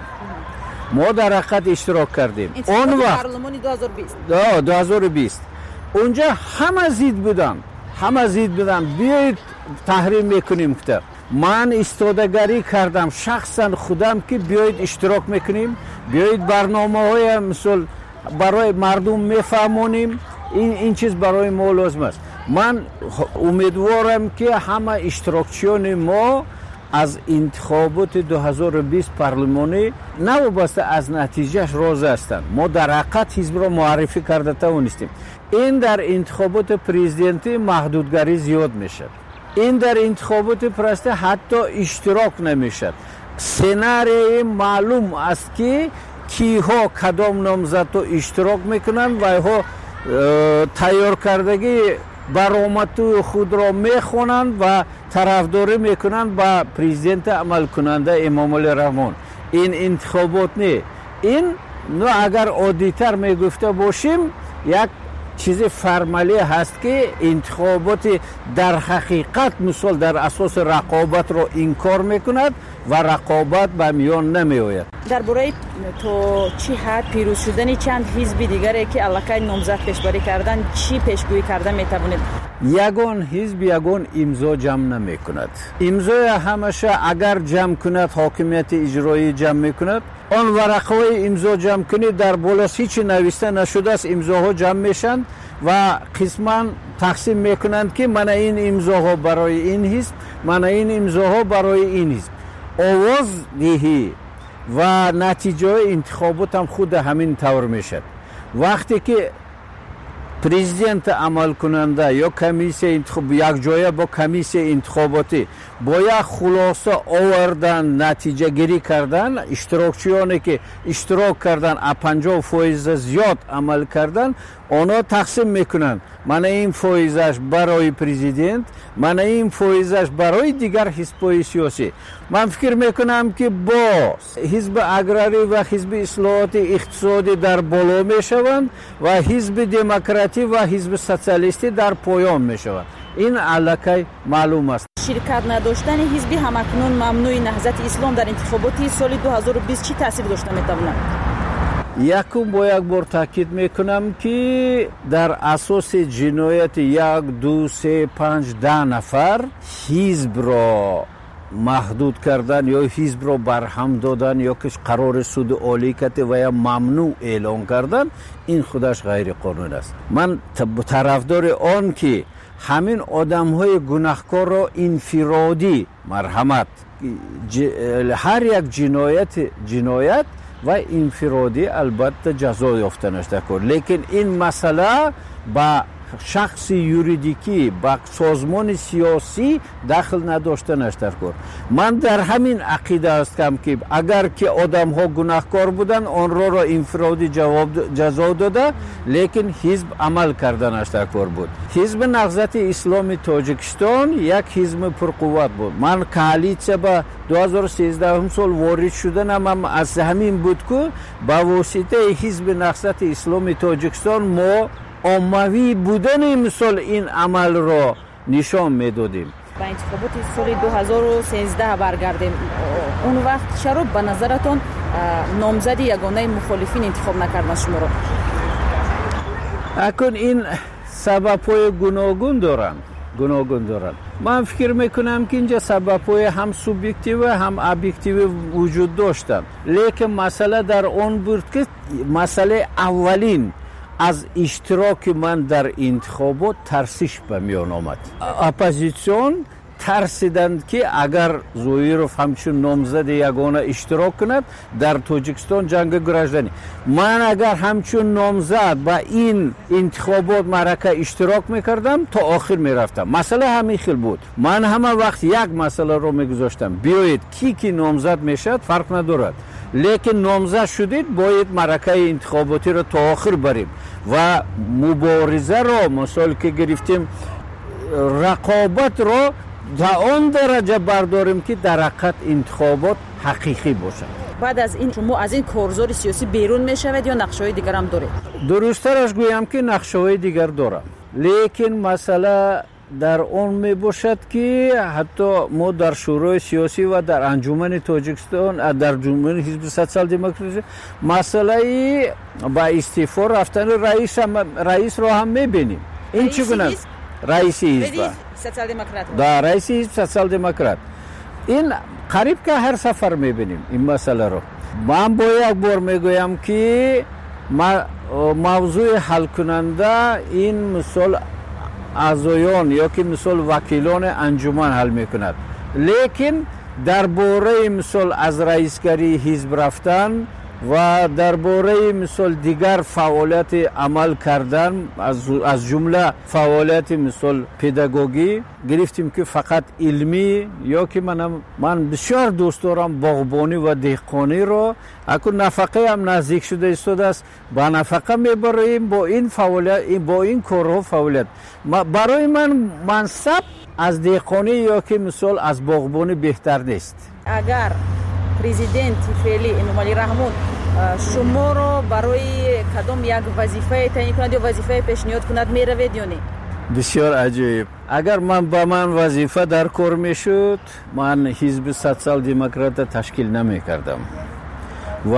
ما در حقیقت اشتراک کردیم. اون وقت پارلمان دو هزار و بیست دو هزار و بیست اونجا همه زید بودن، همه زید بودن بیایید تحریم میکنیم که من استادگری کردم شخصا خودم که بیایید اشتراک میکنیم، بیایید برنامه های مثل برای مردم میفهمونیم، این این چیز برای ما لازم است. من امیدوارم که همه اشتراکچیان ما از انتخابات دو هزار و بیست پارلمانی نوابسته از نتیجهش راضی هستند. ما در حقیقت حزب را معرفی کرده توانستیم. این در انتخابات پرزیدنتی محدودگری زیاد میشد، این در انتخابات پرسته حتی اشتراک نمیشد. سناریوی معلوم است که کیها کدام نامزد تو اشتراک میکنن و ها تیار کردگی برآمد خود را میخونند و طرفداری میکنند با پرزیدنت عمل کننده امام علی رحمان. این انتخابات نه. این نو اگر عادی‌تر میگفته باشیم یک چیز فرمالی هست که انتخابات در حقیقت مثال در اساس رقابت را انکار میکند و رقابت به میان نمی آید. درباره تو چی حد پیروز شدن چند حزب دیگری که علاقه نامزد پیشبری کردن چی پیشگویی کرده میتوانید؟ یگان حزب یگان امضا جمع نمی کند. امضای همیشه اگر جمع کند حاکمیت اجرایی جمع میکند، آن ورقه های امضا جمع کنید در بالاش هیچ نوشته نشده است، امضاها جمع میشن و قسما تقسیم میکنند که من این امضاها برای این حزب، من این امضاها برای این حزب. آواز دهی و نتیجه انتخابات هم خود همین طور میشد. وقتی که پرزیدنت عمل کننده یا کمیسیون انتخاب یک جای با کمیسیون انتخاباتی با یک خلاصه آوردن نتیجه گیری کردن، اشتراکچیانی که اشتراک کردن پنجاه فیصد زیاد عمل کردن، اونا تقسیم میکنن من این فایزش برای پرزیدنت من این فایزش برای دیگر حزب‌های سیاسی. من فکر میکنم که با حزب اگراری و حزب اصلاحات اقتصادی در بالا میشوند و حزب دموکراتی و حزب سوسیالیستی در پایان میشوند. این علکی معلوم است. شرکت نداشتن حزب همکنون ممنوع نهضت اسلام در انتخابات سال دو هزار و بیست چی تاثیر داشته میتواند؟ یکم با یک بار تاکید میکنم که در اساس جنایت یک دو سه پنج ده نفر حزب را محدود کردن یا حزب را برهم دادن یا که قرار سود عالی کرده و یا ممنوع اعلان کردن این خودش غیر قانونی است. من طرفدار آن که همین آدم های گناهکار را انفرادی مرحمت هر یک جنایت جنایت و انفرادی البته جزا یافتنش دکر، لیکن این مسئله با شخص یوریدیکی با سازمان سیاسی دخل نداشتنش دکر. من در همین عقیده هستم که اگر که آدم ها گناهکار بودن آن را را انفرادی جواب جزا داده، لیکن حزب عمل کردنش دکر بود. حزب نهضت اسلامی تاجیکستان یک حزب پرقوت بود. من کالیسیا با دو هزار و سیزده سال وارد شدنم هم از همین بود که با واسطه حزب نهضت اسلامی تاجیکستان ما عمومی بودن مثل این عمل را نشان میدادیم. با انتخابات سال دو هزار و سیزده برگردیم. اون وقت چرا به نظرتون نامزد یگانه مخالفین انتخاب نکردن شما را؟ اکنون این سبب‌های گوناگون دارن. گوناگون دارن. من فکر میکنم که اینجا سبب‌های هم سوبژکتیو هم ابجکتیو وجود داشتن. لیکن مسئله در اون بود که مسئله اولین از اشتراک من در انتخابات ترسش به میان آمد. اپوزیسیون ترسیدند که اگر زویروف همچون نامزد یگانه اشتراک کند در تاجیکستان جنگ گرجدنی، من اگر همچون نامزد با این انتخابات معرکه اشتراک میکردم تا آخر میرفتم. مسئله همین خیل بود. من همه وقت یک مسئله رو میگذاشتم، بیایید کی کی نامزد میشد فرق ندارد، لیکن نامزد شدید باید معرکه انتخاباتی رو تا آخر بریم و مبارزه رو مثال که گرفتیم رقابت رو تا آن درجه برداریم که در حقیقت انتخابات حقیقی باشد. بعد از این شما از این کارزار سیاسی بیرون میشوید یا نقشه‌های دیگر هم دارید؟ درست‌ترش گویم که نقشه‌های دیگر دارم، لیکن مسئله در اون می باشد که حتی ما در شورای سیاسی و در انجمن تاجیکستان در انجمن حزب سوسیال دموکراسی مسئله با استعفا رفتن رئیس هم رئیس رو هم می‌بینیم. این چگونه است؟ رئیس حزب سوسیال دموکرات در رئیس حزب سوسیال دموکرات این قریب که هر سفر می‌بینیم این مسئله رو. من با یک بار میگویم که موضوع حل کننده این مثال اعضایان یا که مثال وکیلان انجمن حل میکند، لیکن درباره مثال از رئیسگری حزب رفتن و درباره مثال دیگر فعالیت عمل کردن از از جمله فعالیت مثال پداگوژی گرفتیم که فقط علمی یا که من من بسیار دوست دارم باغبانی و دهقانی رو اکنون نفقه هم نزدیک شده ایستاده است، با نفقه میبریم با این فعالیت با این کارها فعالیت. برای من منصب از دهقانی یا که مثال از باغبانی بهتر نیست. اگر پرزیدنت فعلی انومالی رحمون شما رو برای کدام یک وظیفه تعیین کند یا وظیفه پیشنهاد کند میروید یا نه؟ بسیار عجیب. اگر من با من وظیفه در کار میشد من حزب سوسیال دموکرات تشکیل نمی کردم و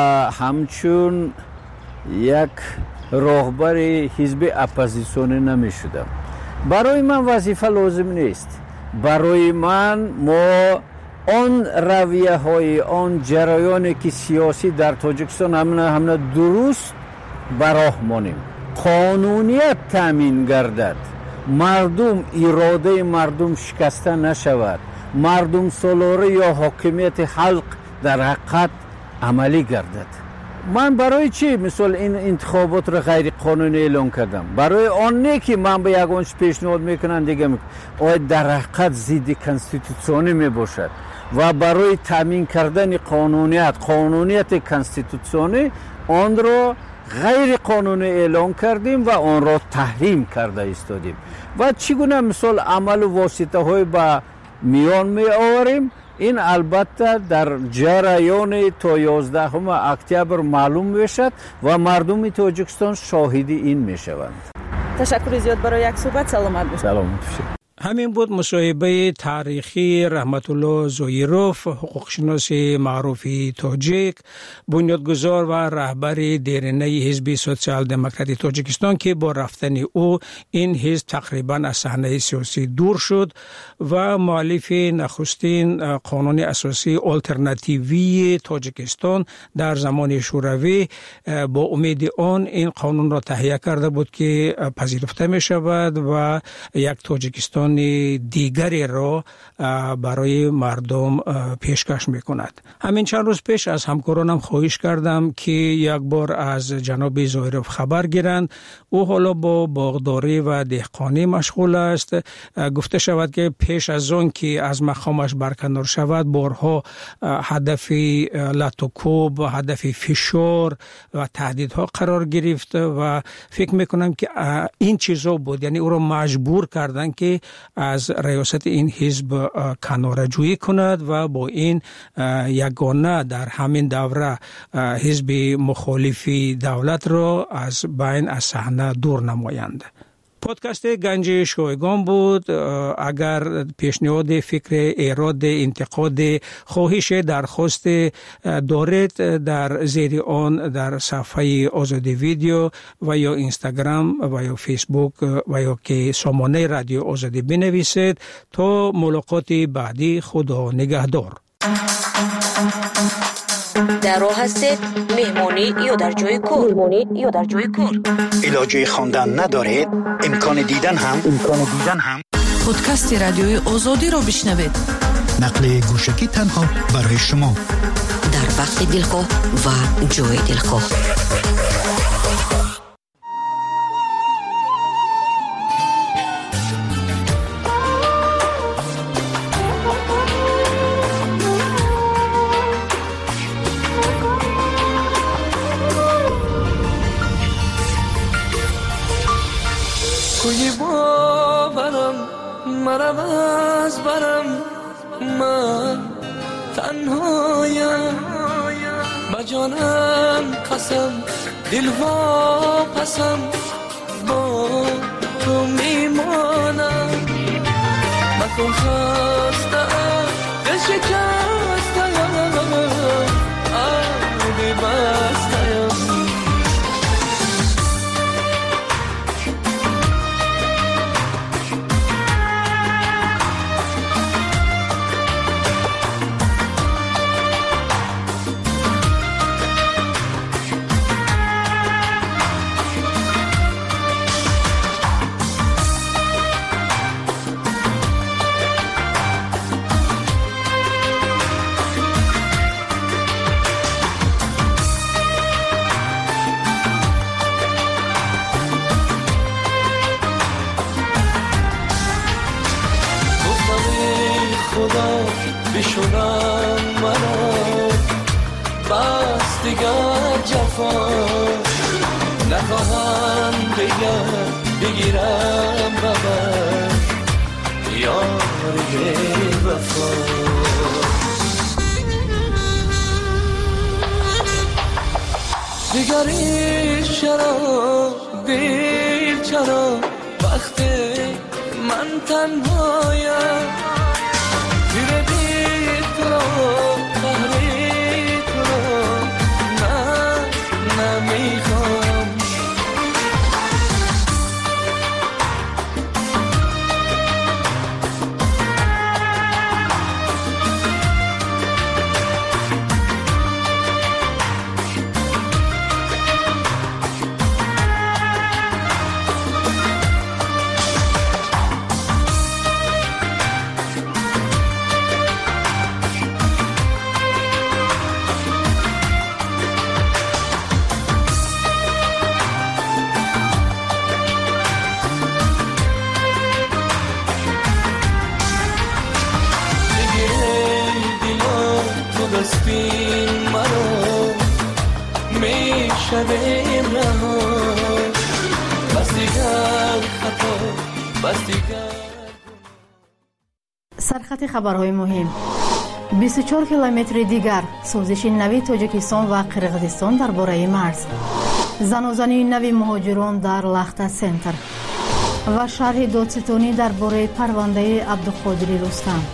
همچون یک راهبر حزب اپوزیسیونی نمی شدم. برای من وظیفه لازم نیست. برای من ما آن رویه های آن جریانی که سیاسی در تاجیکستان همنا همنا درست براه مانیم، قانونیت تامین گردد، مردم اراده مردم شکسته نشود، مردم سالاری یا حاکمیت خلق در حقیقت عملی گردد. من برای چی مثل این انتخابات را غیر قانونی اعلان کردم؟ برای آن نه که من به یگانش پیشنهاد میکنم دیگه آید در حقیقت ضد کنستیتوسیونی می باشد و برای تامین کردن قانونیت قانونیت کنستیتوسیونی آن را غیر قانونی اعلام کردیم و آن را تحریم کرده ایستادیم و چگونه مثال عمل و واسطه های به میان می آوریم. این البته در جریان تا یازدهم اکتبر معلوم میشد و مردم تاجیکستان شاهدی این میشوند. تشکر زیاد برای یک صحبت. سلامت باشید. سلامت باشید. همین بود مصاحبه تاریخی رحمت الله زویروف، حقوقشناس معروفی تاجیک، بنیادگذار و رهبر دیرینه حزب سوسیال دموکراتی تاجیکستان که با رفتن او این حزب تقریبا از صحنه سیاسی دور شد و مؤلف نخستین قانون اساسی آلترناتیوی تاجیکستان در زمان شوروی با امید آن این قانون را تهیه کرده بود که پذیرفته می شود و یک تاجیکستان دیگری را برای مردم پیشکش میکند. همین چند روز پیش از همکارانم خواهش کردم که یک بار از جناب زویروف خبر گیرند. او حالا با باغداری و دهقانی مشغول است. گفته شود که پیش از آن که از مقامش برکنار شود بارها هدف لطوکوب و هدف فشار و تهدیدها قرار گرفت و فکر میکنم که این چیزا بود، یعنی او را مجبور کردن که از ریاست این حزب کناره‌جویی کند و با این یگانه در همین دوره حزب مخالف دولت را از بین از صحنه دور نمایند. پادکست گنج شایگان بود. اگر پیشنهاد، فکر، ایراد، انتقاد، خواهش، درخواست دارید در زیر آن در صفحه آزادی ویدیو و یا اینستاگرام و یا فیسبوک و یا که سامانه رادیو آزادی بنویسید. تا ملاقات بعدی، خدا نگهدار. در راه هستید مهمانی یا در جای کار مهمانی یا در جای کار علاجه خواندن ندارید، امکان دیدن هم امکان دیدن هم پادکست رادیوی آزادی رو بشنوید. نقل گوشکی تنها برای شما در وقت دلخواه و جای دلخواه. کوی باورم مرم از برم، من تنهایم با جانم قسم، دل و پسم با تو میمانم. مکن خستم دل شکستم، آبی بستم. بشونم منو بس دیگر جفا نخواهم دیگر بگیرم ببر یاری وفا. دیگری چرا دیر چرا وقتی من تنهایم، دیره دید تو رو قهری تو رو نه نمیخوام. دستین منو میشویم رها بس دیگر خطا بس دیگر. سرخط خبرهای مهم. بیست و چهار کیلومتر دیگر سوزش نوی تاجیکستان و قرغیزستان درباره مرز. زنازنی نوی مهاجران در لخت سنتر و شرح دادستانی درباره پرونده عبدالقادر رستم.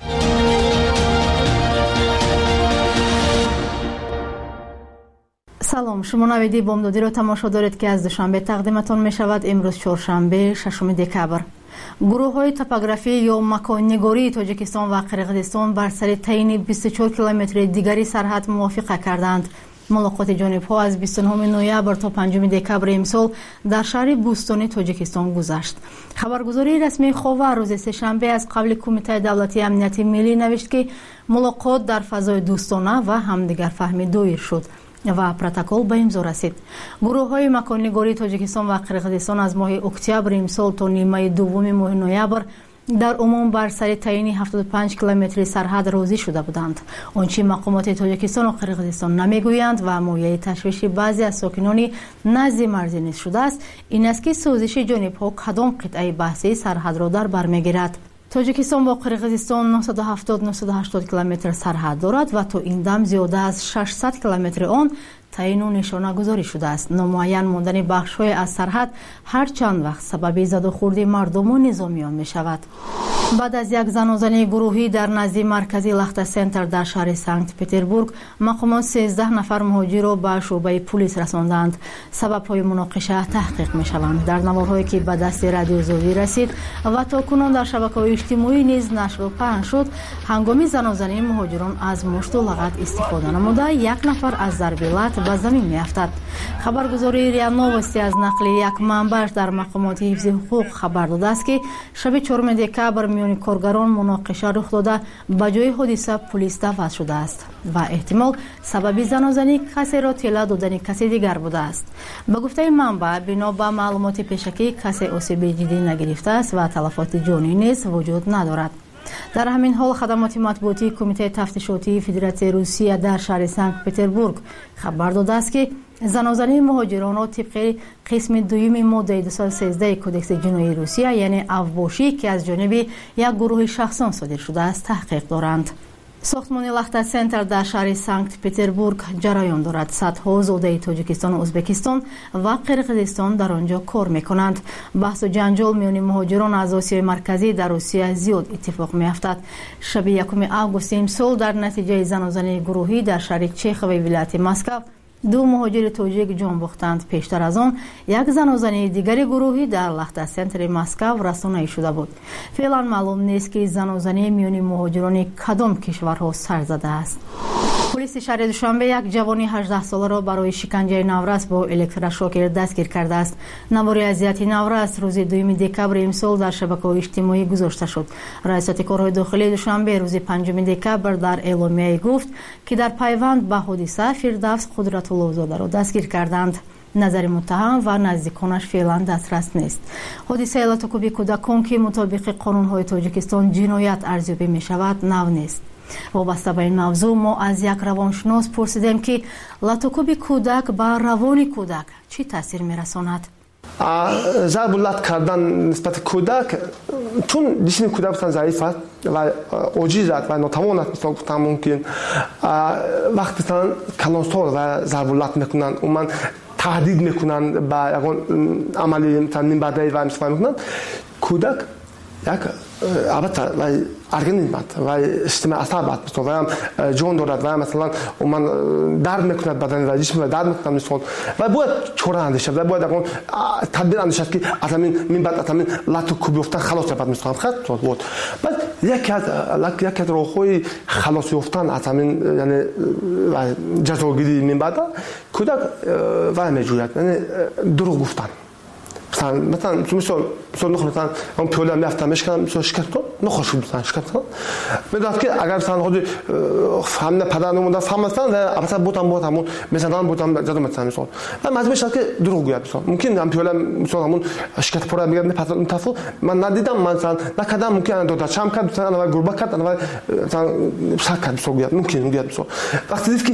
سلام، شما نویدی بامدادی را تماشا دارید که از دوشنبه تقدیمتان می شود. امروز چهارشنبه ششم دکبر. گروه های توپوگرافی یا مکان نگاری تاجیکستان و قرغیزستان بر سر تعیین بیست و چهار کیلومتر دیگری سرحد موافقه کردند. ملاقات جانب‌ها از بیست و نه نوامبر تا پنجم دکبر امسال در شهر بوستانی تاجیکستان گذشت. خبرگزاری رسمی خاور روز سه‌شنبه از قبل کمیته دولتی امنیت ملی نوشت که ملاقات در فضای دوستانه و همدیگر فهمی دایر شد و پروتکل به امضا رسید. گروه های مکان نگاری تاجیکستان و قرغیزستان از ماه اکتبر امسال تا نیمه دوم ماه نوامبر در عموم بر سر تعیین هفتاد و پنج کیلومتر سرحد راضی شده بودند. آنچه مقامات تاجیکستان و قرغیزستان نمیگویند و موجب تشویش بعضی از ساکنان نزد مرز نیز شده است این است که سازش جانب‌ها کدام قطعه بحثی سرحد را در بر میگیرد. تاجیکستان با قرغیزستان نهصد و هفتاد نهصد و هشتاد کیلومتر سرحد دارد و تا این دم زیاده از ششصد کیلومتر آن تعیین و نشانه گذاری شده است. نامعین ماندن بخش‌های از سرحد هر چند وقت سبب زد و خورد مردم و نظامیان می شود. بعد از یک زنازنی گروهی در نزدیک مرکزی لخت سنتر در شهر سنت پتربورگ، مقامات سیزده نفر مهاجر را به شعبه پلیس رساندند. سبب‌های مناقشه تحقیق می شوند. در نوارهایی که به دست رادیو زاویه رسید و تاکنون در شبکه‌های اجتماعی نیز نشر و پخش شد، هنگام زنازنی مهاجران از مشت و لغت استفاده نموده یک نفر از ضرب لط به زمین میافتد. خبرگزاری ریا نوستی از نقل یک منبع در مقامات حفظ حقوق خبر داده است که شب چهارم دکبر میان کارگران مناقشه رخ داده به جای حادثه پلیس دعوت شده است و احتمال سبب زنازنی کسی را طلا دادن کسی دیگر بوده است. به گفته منبع بنا به معلومات پیشکی کسی آسیب جدی نگرفته است و تلفات جانی نیز وجود ندارد. در همین حال خدمات مطبوعاتی کمیته تفتیشاتی فدراسیون روسیه در شهر سنت پتربورگ خبر داده است که زنازنی مهاجران را طبق قسم دوم ماده دویست و سیزده کدکس جنایی روسیه یعنی اوباشی که از جانب یک گروه شخصان صادر شده است تحقیق دارند. ساختمان لخت سنتر در شهر سنت پتربورگ جریان دارد. صدها زاده تاجیکستان و ازبکستان و قرغیزستان در آنجا کار میکنند. بحث و جنجال میان مهاجران از آسیای مرکزی در روسیه زیاد اتفاق میافتد. شب یکم آگوست امسال در نتیجه زنازنی گروهی در شهر چیخ و ولایت مسکو دو مهاجر تاجیک جان باختند. پیشتر از آن یک زنازنی دیگری گروهی در لخت سنتر مسکو رسانه‌ای شده بود. فعلا معلوم نیست که زنازنی میان مهاجران کدام کشورها سر زده است. پلیس شهر دوشنبه یک جوان هجده ساله را برای شکنجه نورس با الکتروشوکر دستگیر کرده است. نوار اذیت نورس روز دوم دکبر امسال در شبکه‌های اجتماعی گذاشته شد. رئیس کارهای داخلی دوشنبه روز پنجم دکبر در اعلامیه گفت که در پیوند به حادثه فردوس قدرت‌الله زاده را دستگیر کردند. نظر متهم و نزدیکانش فعلا دسترس نیست. حادثه لاتوکوبی کودکان که مطابق قانون‌های تاجیکستان جنایت ارزیابی می‌شود نو نیست. وابسته به این موضوع ما از یک روانشناس پرسیدیم که لاتوکوبی کودک به روان کودک چی تاثیر می‌رساند؟ ضرب لط کردن نسبت کودک چون جسم کودک بسیار ضعیف است و عاجز است و ناتوان است. مثلا گفتم ممکن وقتی مثلا کلانسار و ضرب لط میکنن و من تهدید میکنن به یگان عملی مثلا نیم بعدی و مثلا میکنن کودک یک البته و ارگانیسم و سیستم عصب است و هم جان دارد و مثلا من درد میکند بدن و جسم درد میکند مثلا و باید چوره اندیشه و باید اون تدبیر اندیشه که اصلا من بعد اصلا لاتو کوبی افتن خلاص شد مثلا خط بود بعد یک از یک از راههای خلاص یافتن اصلا یعنی جزاگیری من بعد کودک و میجوید یعنی دروغ گفتن مثلا مثلا مثلا مثلا مثلا اون پیوله میافتم میشکنم مثلا شکست کن نخوش بود مثلا شکست کن میدونم که اگر مثلا خود فهمیدن پدرم مونده فهمیدن و مثلا بودم بودم مثلا بودم جدا مثلا مثلا و مجبور شد که دروغ گوید مثلا ممکن هم پیوله مثلا همون شکست پره میگم مثلا متفاوت من ندیدم مثلا نکردم ممکن دو تا چم کرد مثلا اول گربه کرد اول مثلا شک کرد مثلا گوید ممکن گوید مثلا وقتی دید که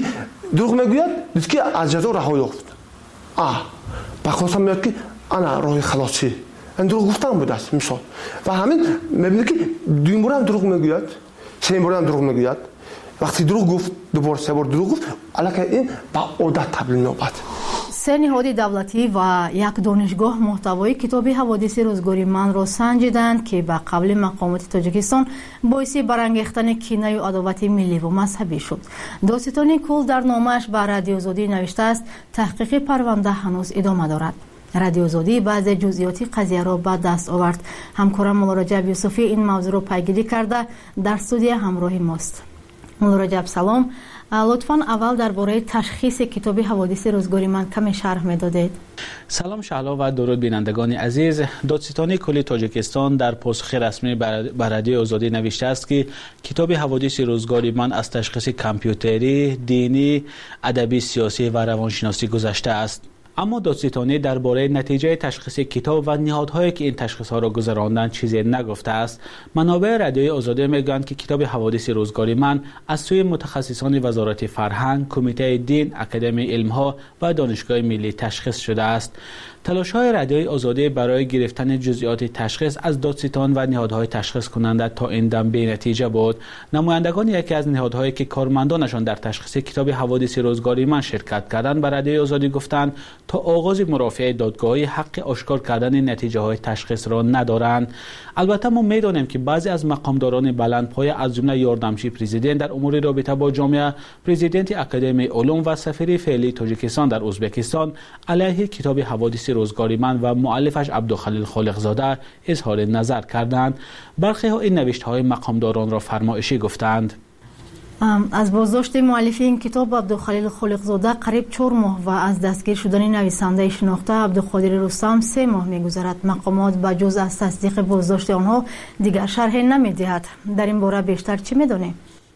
دروغ میگوید دید که از جزا رها یافت آه با خواستم میاد که انا راه خلاصی این دروغ گفتن بود است مثال و همین میبینید که دوم بار هم دروغ میگوید سوم بار هم دروغ میگوید وقتی دروغ گفت دوباره سه بار دروغ گفت الکی این با عادت تبدیل می‌یابد. سه نهاد دولتی و یک دانشگاه محتوای کتاب حوادث روزگاری من را سنجیدند که به قبل مقامات تاجیکستان باعث برانگیختن کینه و عداوت ملی و مذهبی شد. داستان کل در نامش به رادیو آزادی نوشته است تحقیق پرونده هنوز ادامه دارد. رادیو آزادی بعض جزئیات قضیه را به دست آورد. همکارم مولا رجب یوسفی این موضوع را پیگیری کرده در استودیو همراه ماست. مولا رجب سلام. لطفاً اول درباره تشخیص کتاب حوادث روزگاری من کمی شرح می‌دادید. سلام شهلا و درود بینندگان عزیز. دادستان کل تاجیکستان در پاسخ رسمی بر رادیو آزادی نوشته است که کتاب حوادث روزگاری من از تشخیص کامپیوتری، دینی، ادبی، سیاسی و روانشناسی گذشته است. اما دادستانی درباره نتیجه تشخیص کتاب و نهادهایی که این تشخیص ها را گذراندند چیزی نگفته است. منابع رادیوی آزادی میگویند که کتاب حوادث روزگاری من از سوی متخصصان وزارت فرهنگ، کمیته دین، اکادمی علم ها و دانشگاه ملی تشخیص شده است. تلاش های رادیوی آزادی برای گرفتن جزئیات تشخیص از دادستان و نهادهای تشخیص کننده تا این دم بی نتیجه بود. نمایندگان یکی از نهادهایی که کارمندانشان در تشخیص کتاب حوادث روزگاری من شرکت کردند به رادیوی آزادی گفتند تا آغاز مرافعه دادگاهی حق آشکار کردن نتیجه های تشخیص را ندارند. البته ما میدانیم که بعضی از مقامداران بلندپایه از جمله یاردمچی پرزیدنت در امور رابطه با جامعه، پرزیدنت اکادمی علوم و سفیر فعلی تاجیکستان در ازبکستان علیه کتاب حوادث روزگاری من و مؤلفش عبدالخلیل خالقزاده اظهار نظر کردند. برخی ها این نوشته‌های مقامداران را فرمایشی گفتند. از بازداشت مؤلف این کتاب عبدالخلیل خالقزاده قریب چهار ماه و از دستگیر شدن نویسنده شناخته عبدالقادر رستم سه ماه می‌گذرد. مقامات به جز از تصدیق بازداشت آنها دیگر شرحی نمی‌دهد. در این باره بیشتر چی می‌دانید؟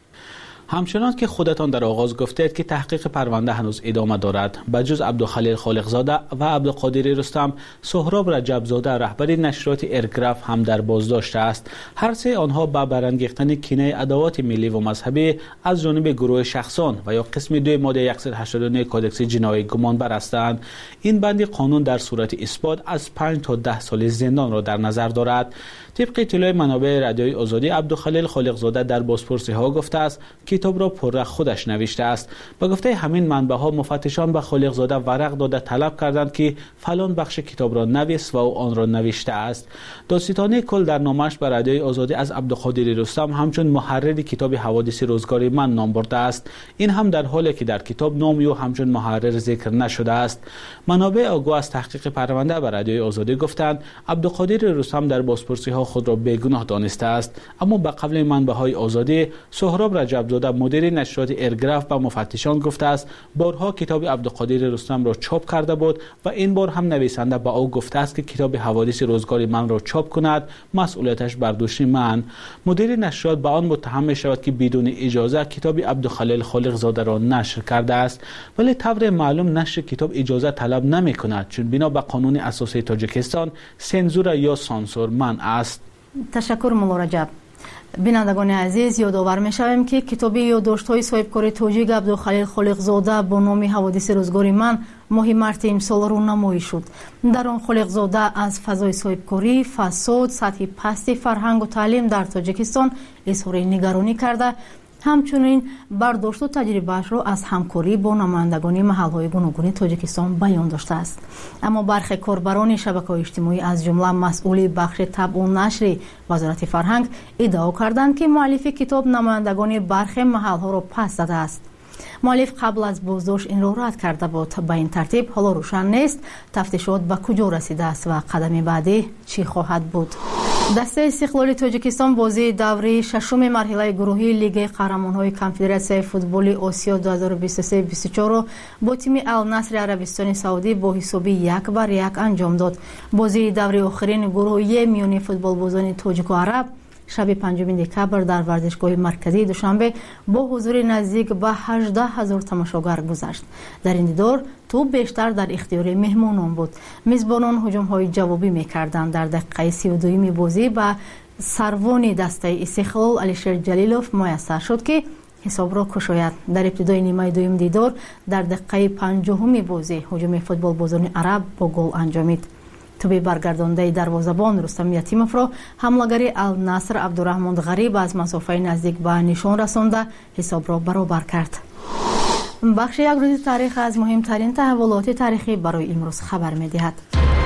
همچنان که خودتان در آغاز گفتید که تحقیق پرونده هنوز ادامه دارد. بجز عبدالخلیل خالقزاده و عبدالقادر رستم، سهراب رجبزاده رهبر نشریات ارگراف هم در بازداشت است. هر سه آنها با برانگیختن کینه عداوت ملی و مذهبی از جانب گروه شخصان و یا قسم دو ماده صد و هشتاد و نه کودکس جنایی گمانبر هستند. این بند قانون در صورت اثبات از پنج تا ده سال زندان را در نظر دارد. طبق اطلاع منابع رادیوی آزادی، عبدالخلیل خالقزاده در بازپرسی ها گفته است کتاب را پررق خودش نوشته است. با گفته همین منبع ها مفتشان به خالقزاده ورق داده طلب کردند که فلان بخش کتاب را نویس و او آن را نوشته است. دادستانی کل در نامش به رادیوی آزادی از عبدالقادر رستم همچون محرر کتاب حوادث روزگاری من نام برده است. این هم در حالی که در کتاب نام او همچون محرر ذکر نشده است. منابع آگاه از تحقیق پرونده به رادیوی آزادی گفتند عبدالقادر رستم در بازپرسی ها خود را بیگناه دانسته است. اما به قبل منبع های آزادی، سهراب رجبزاده مدیر نشریات ارگراف به مفتشان گفته است بارها کتاب عبدالقادر رستم را چاپ کرده بود و این بار هم نویسنده به او گفته است که کتاب حوادث روزگاری من را چاپ کند، مسئولیتش بر دوش من. مدیر نشریات به آن متهم می شود که بدون اجازه کتاب عبدالخلیل خالقزاده را نشر کرده است، ولی طور معلوم نشر کتاب اجازه طلب نمی کند، چون بنا به قانون اساسی تاجیکستان سانسور یا سانسور منع است. تشکر مولا رجب. بینندگان عزیز، یادآور می‌شویم که کتاب یادداشت‌های صاحبکار تاجیک عبدالخلیل خالقزاده با نام حوادث روزگاری من ماه مارس امسال رونمایی شد. در آن خالقزاده از فضای صاحبکاری، فساد، سطح پست فرهنگ و تعلیم در تاجیکستان اظهار نگرانی کرده، همچنین برداشت و تجربه‌اش را از همکاری با نمایندگان محل‌های گوناگون تاجیکستان بیان داشته است. اما برخی کاربران شبکه‌های اجتماعی از جمله مسئول بخش طبع و نشر وزارت فرهنگ ادعا کردند که مؤلف کتاب نمایندگان برخی محل‌ها را پس داده است. مؤلف قبل از بازداشت این را رد کرده بود. به این ترتیب حالا روشن نیست تفتیشات به کجا رسیده است و قدم بعدی چی خواهد بود. دسته استقلال تاجیکستان بازی دوره ششم مرحله گروهی لیگ قهرمان‌های کنفدراسیای فوتبال آسیا دو هزار و بیست و سه بیست و چهار را با تیم النصر عربستان سعودی با حساب یک بر یک انجام داد. بازی دوره آخرین گروهی میان فوتبال بازان تاجیک و عرب شب پنجم دکبر در ورزشگاه مرکزی دوشنبه با حضور نزدیک به هجده هزار تماشاگر گذشت. در این دیدار توپ بیشتر در اختیار مهمانان بود. میزبانان هجوم‌های جوابی می‌کردند. در دقیقه سی و دوم بازی به سروان دسته استقلال علیشیر جلیلوف میسر شد که حساب را کشاید. در ابتدای نیمه دوم دیدار در دقیقه پنجاهم بازی هجوم فوتبال بازان عرب با گل انجامید. توپ برگردانده دروازه‌بان رستم یتیمов را حمله‌گر النصر عبدالرحمن غریب از مسافه نزدیک به نشان رسانده حساب را برابر کرد. بخش یک روز تاریخ از مهمترین تحولات تاریخی برای امروز خبر می‌دهد.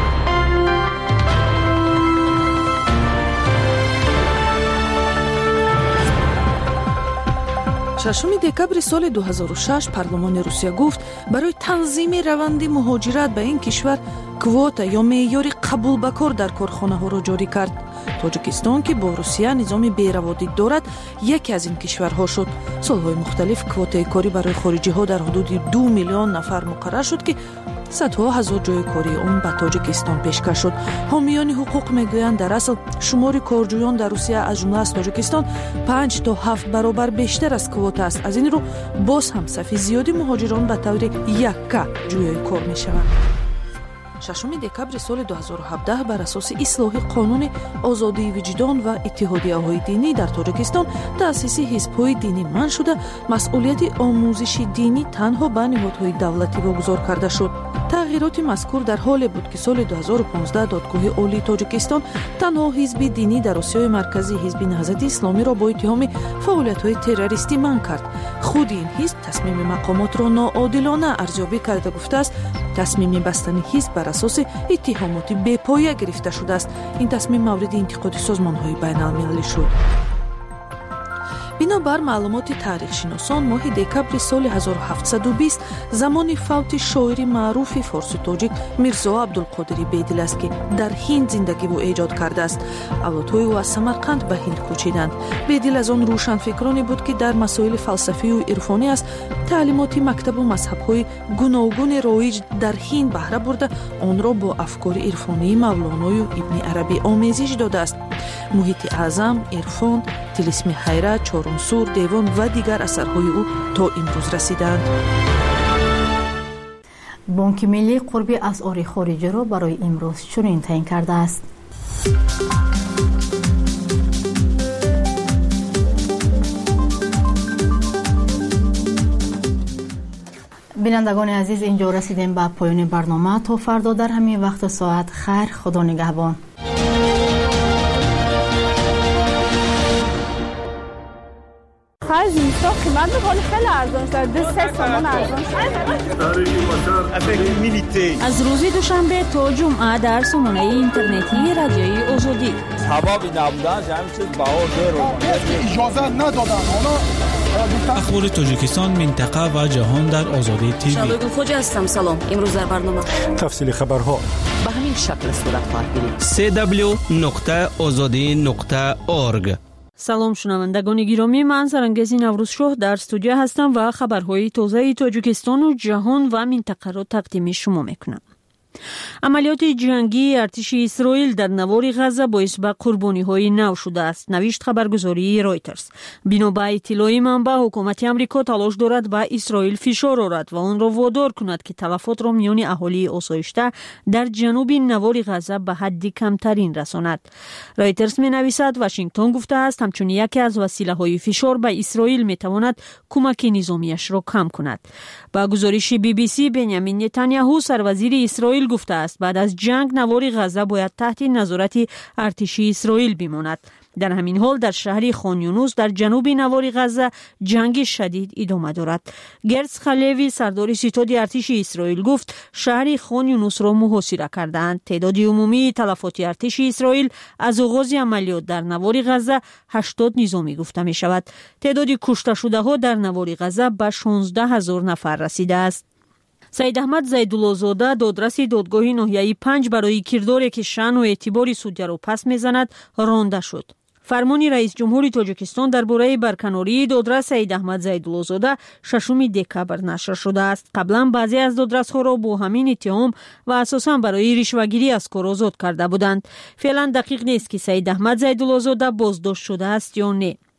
ششم دکبر سال دو هزار و شش پارلمان روسیه گفت برای تنظیم روند مهاجرت به این کشور کواتا یا معیار قبول به کار در کارخانه‌ها را جاری کرد. تاجیکستان که با روسیه نظام بی‌روادید دارد یکی از این کشورها شد. سالهای مختلف کوتای کاری برای خارجی‌ها در حدود دو میلیون نفر مقرر شد که صدها هزار جای کاری اون به تاجیکستان پیشکش شد. حامیان حقوق میگویند در اصل شمار کارجویان در روسیه از جمله از تاجیکستان پنج تا هفت برابر بیشتر از کوتا است. از این رو باز هم صف زیادی مهاجران به طور یکه جای کار میشوند. ششم دکبر سال دو هزار و هفده بر اساس اصلاح قانون آزادی وجدان و اتحادیه‌های دینی در تاجیکستان تأسیس حزب‌های دینی منع شده، مسئولیت آموزش دینی تنها به نهادهای دولتی واگذار کرده شد. تغییرات مذکور در حالی بود که سال دو هزار و پانزده دادگاه عالی تاجیکستان تنها حزب دینی در آسیای مرکزی حزب نهضت اسلامی را با اتهام فعالیت‌های تروریستی منع کرد. خود این حزب تصمیم مقامات را ناعادلانه ارزیابی کرده گفته است تصمیم بستن حزب بر اساس اتهامات بی‌پایه گرفته شده است. این تصمیم مورد انتقاد سازمان‌های بین‌المللی شد. بنابر معلومات تاریخ شناسان ماه دکبر سال هزار و هفتصد و بیست زمان فوت شاعر معروف فارسی تاجیک میرزا عبدالقادری بیدل است که در هند زندگی و ایجاد کرده است. اولادهای او از سمرقند به هند کوچیدند. بیدل از آن روشنفکرانی بود که در مسائل فلسفی و عرفانی است تعلیمات مکتب و مذهب‌های گوناگون رایج در هند بهره برده آن را با افکار عرفانی مولانا و ابن عربی آمیزش داده است. محیط اعظم، عرفان، طلسم حیرت، چهارمسور، دیوان و دیگر اثرهای او تا امروز رسیدند. بانک ملی قرب اسعار خارجی را برای امروز چنین تعیین کرده است. بینندگان عزیز، اینجا رسیدیم به پایان برنامه. تا فردا در همین وقت ساعت خیر، خدا نگهبان. خرج میستا قیمت بخوری خیلی ارزان شد. دو سه سامان ارزان شد. از روز دوشنبه تا جمعه در سامانه اینترنتی رادیوی آزادی سبب نبودن همین چیز بهار رو اجازه ندادن. اخبار تاجیکستان، منطقه و جهان در آزادی تیوی. شادو خوجا هستم. سلام. امروز در برنامه تفصیل خبرها به همین شکل صورت خواهد گرفت. سه دبلیو نقطه آزادی نقطه اورگ. سلام شنوندگان گرامی، من سرانگزی نوروزشاه در استودیو هستم و خبرهای تازه تاجیکستان و جهان و منطقه را تقدیم شما میکنم. عملیات جنگی ارتش اسرائیل در نوار غزه باعث به قربانی‌های نو شده است، نوشت خبرگزاری رایترز. بنا به اطلاع منبع، حکومت آمریکا تلاش دارد به اسرائیل فشار آورد و آن را وادار کند که تلفات را میان اهالی آسایشته در جنوب نوار غزه به حد کمترین رساند. رایترز می‌نویسد واشنگتن گفته است همچون یکی از وسیله‌های فشار به اسرائیل می‌تواند کمک نظامیش را کم کند. با گزارش بی بی سی، بنیامین نتانیاهو سروزیر اسرائیل گفته است بعد از جنگ نوار غزه باید تحت نظارت ارتشی اسرائیل بماند. در همین حال در شهر خان یونس در جنوب نوار غزه جنگ شدید ادامه دارد. گرز خلیوی سردار ستاد ارتش اسرائیل گفت شهر خان یونس را محاصره کردند. تعداد عمومی تلفات ارتش اسرائیل از آغاز عملیات در نوار غزه هشتاد نظامی گفته می شود. تعداد کشته شده ها در نوار غزه به شانزده هزار نفر رسیده است. سید احمد زیدالله‌زاده دادرس دادگاه ناحیه پنج برای کرداری که شأن و اعتبار سودی را پس می‌زند رانده شد. فرمان رئیس جمهور تاجیکستان درباره برکناری دادرس سید احمد زیدالله‌زاده ششم دکبر نشر شده است. قبلا بعضی از دادرس‌ها را با همین اتهام و اساساً برای رشوه‌گیری از کار آزاد کرده بودند. فعلا دقیق نیست که سید احمد زیدالله‌زاده بازداشت شده است یا نه.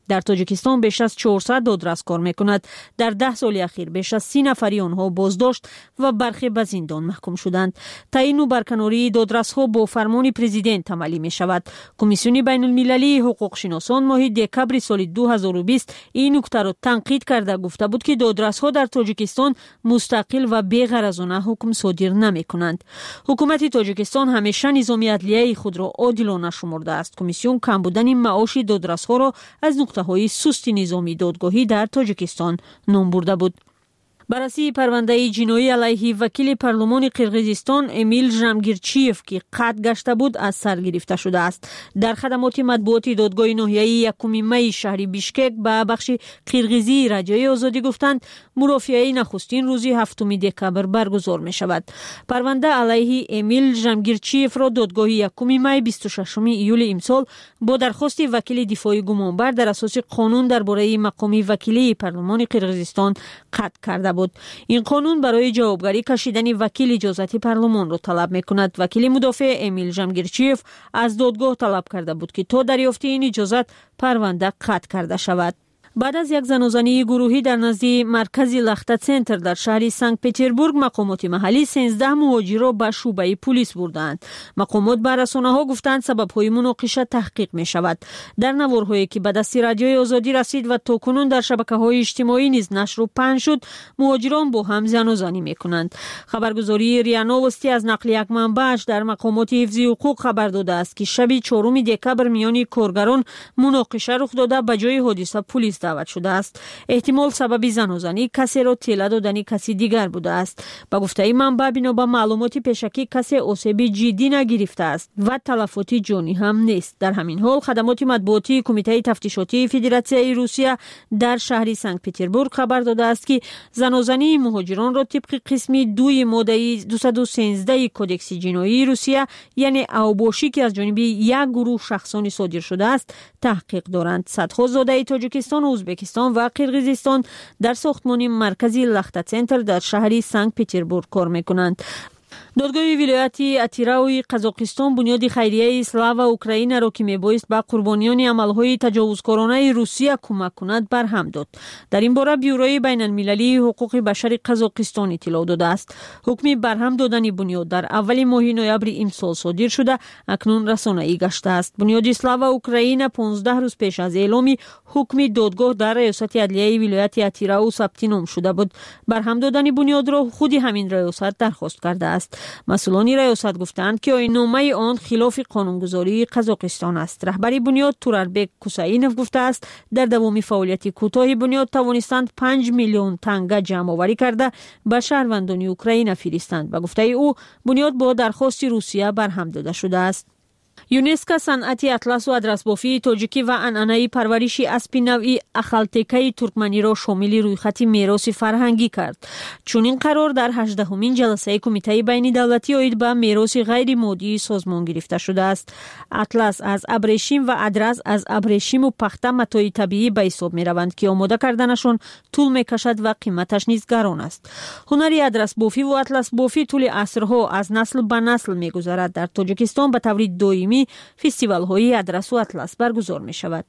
در تاجیکستان بیش از چهارصد دادرس کار میکند. در ده سال اخیر بیش از سی نفری آنها بازداشت و برخی به زندان محکوم شدند. تعیین و برکناری دادرس‌ها با فرمان پرزیدنت عملی می شود. کمیسیون بین المللی حقوق شناسان ماه دکبر سال دو هزار و بیست این نکته را تنقید کرده گفته بود که دادرس‌ها در تاجیکستان مستقل و بی‌غرضانه حکم صادر نمی‌کنند. حکومت تاجیکستان همیشه نظام عدلیه خود را عادلانه شمرده است. کمیسیون کم بودن معاش دادرس‌ها را از نقطه‌های سست نظامی دادگاهی در تاجیکستان نام برده بود. بررسی پرونده جنایی علیه وکیل پارلمان قرقیزستان امیل ژامگیرچیف که قطع گشته بود از سر گرفته شده است. در خدمات مطبوعاتی دادگاه ناحیه‌ای یکم می شهر بیشکک به بخش قرقیزی رجای آزادی گفتند مرافعه نخستین روزی هفتم دکبر برگزار می شود. پرونده علیه امیل ژامگیرچیف را دادگاه یکم می بیست و ششم ایول امسال با درخواست وکیل دفاعی گمانبر در اساس قانون درباره مقام وکیلی پارلمان قرقیزستان قطع کرده بود. این قانون برای جوابگری کشیدن وکیل اجازت پارلمان را طلب می‌کند. وکیل مدافع امیل ژامگیرچیف از دادگاه طلب کرده بود که تا دریافت این اجازت پرونده قطع کرده شود. بعد از یک زنازانی گروهی در نزدیک مرکز لخته سنتر در شهر سنت پترزبورگ مقامات محلی سیزده مهاجر را به شعبه پلیس بردند. مقامات به رسانه‌ها گفتند سبب‌های مناقشه تحقیق می‌شود. در نوارهایی که به دست رادیوی آزادی رسید و تاکنون در شبکه‌های اجتماعی نیز نشر و پخش شد، مهاجران با هم زنازانی می‌کنند. خبرگزاری ریا نوستی از نقل یک منبعش در مقامات حفظی حقوق خبر داده است که شب چهارم دکبر میان کارگران مناقشه رخ داده به جای حادثه پلیس دعوت شده است. احتمال سبب زنازانی کسی را تیله دادن کسی دیگر بوده است. با گفته منبع بنا به معلومات پیشکی کسی آسیب جدی نگرفته است و تلفات جانی هم نیست. در همین حال خدمات مطبوعاتی کمیته تفتیشاتی فدراسیون روسیه در شهر سنت پترزبورگ خبر داده است که زنازانی مهاجران را طبق قسم دوی ماده دویست و سیزده کدکس جنایی روسیه یعنی اوباشی که از جانب یک گروه شخصانی صادر شده است تحقیق دارند. صدها زاده تاجیکستان، ازبکستان و قرقیزستان در ساختمان مرکزی لخته سنتر در شهر سنت پترزبورگ کار میکنند. دادگاه ولایت اتیراوی قزاقستان بنیاد خیریه اسلاو اوکراین را که میبایست به قربانیان عملهای تجاوزکارانه روسیه کمک کند برهم داد. در این باره بیوروی بین المللی حقوق بشر قزاقستان اطلاع داده است. حکم برهم دادن بنیاد در اول ماه نوامبر امسال صادر شده اکنون رسانه‌ای گشته است. بنیاد اسلاو اوکراین پانزده روز پیش از اعلام حکم دادگاه در ریاست عدلیه ولایت اتیراو ثبت نام شده بود. برهم دادن بنیاد را خود همین ریاست درخواست کرده است. مسئولان ریاست گفتند که آیین‌نامه آن خلاف قانونگذاری قزاقستان است. رهبر بنیاد توراربک کوساینوف گفته است در دوام فعالیت کوتاه بنیاد توانستند پنج میلیون تنگه جمع آوری کرده به شهروندان اوکراین فرستند. به گفته او بنیاد با درخواست روسیه برهم داده شده است. یونسکو صنعت اطلس و ادرس‌بافی تاجیکی و عنعنه‌ای پرورش اسب نوعی اخالتکه ترکمنی را شامل رویخط میراث فرهنگی کرد. چون این قرار در هجدهمین جلسه کمیته بین دولتی عاید به میراث غیر مادی سازمان گرفته شده است. اطلس از ابریشم و ادرس از ابریشم و پخته متاع طبیعی به حساب می روند که آماده کردنشان طول می کشد و قیمتش نیز گران است. هنر ادرس‌بافی و اطلس بافی طول عصرها از نسل به نسل می گذرد. در تاجیکستان به طور دائمی فستیوال های ادرس و اطلس برگزار می شود.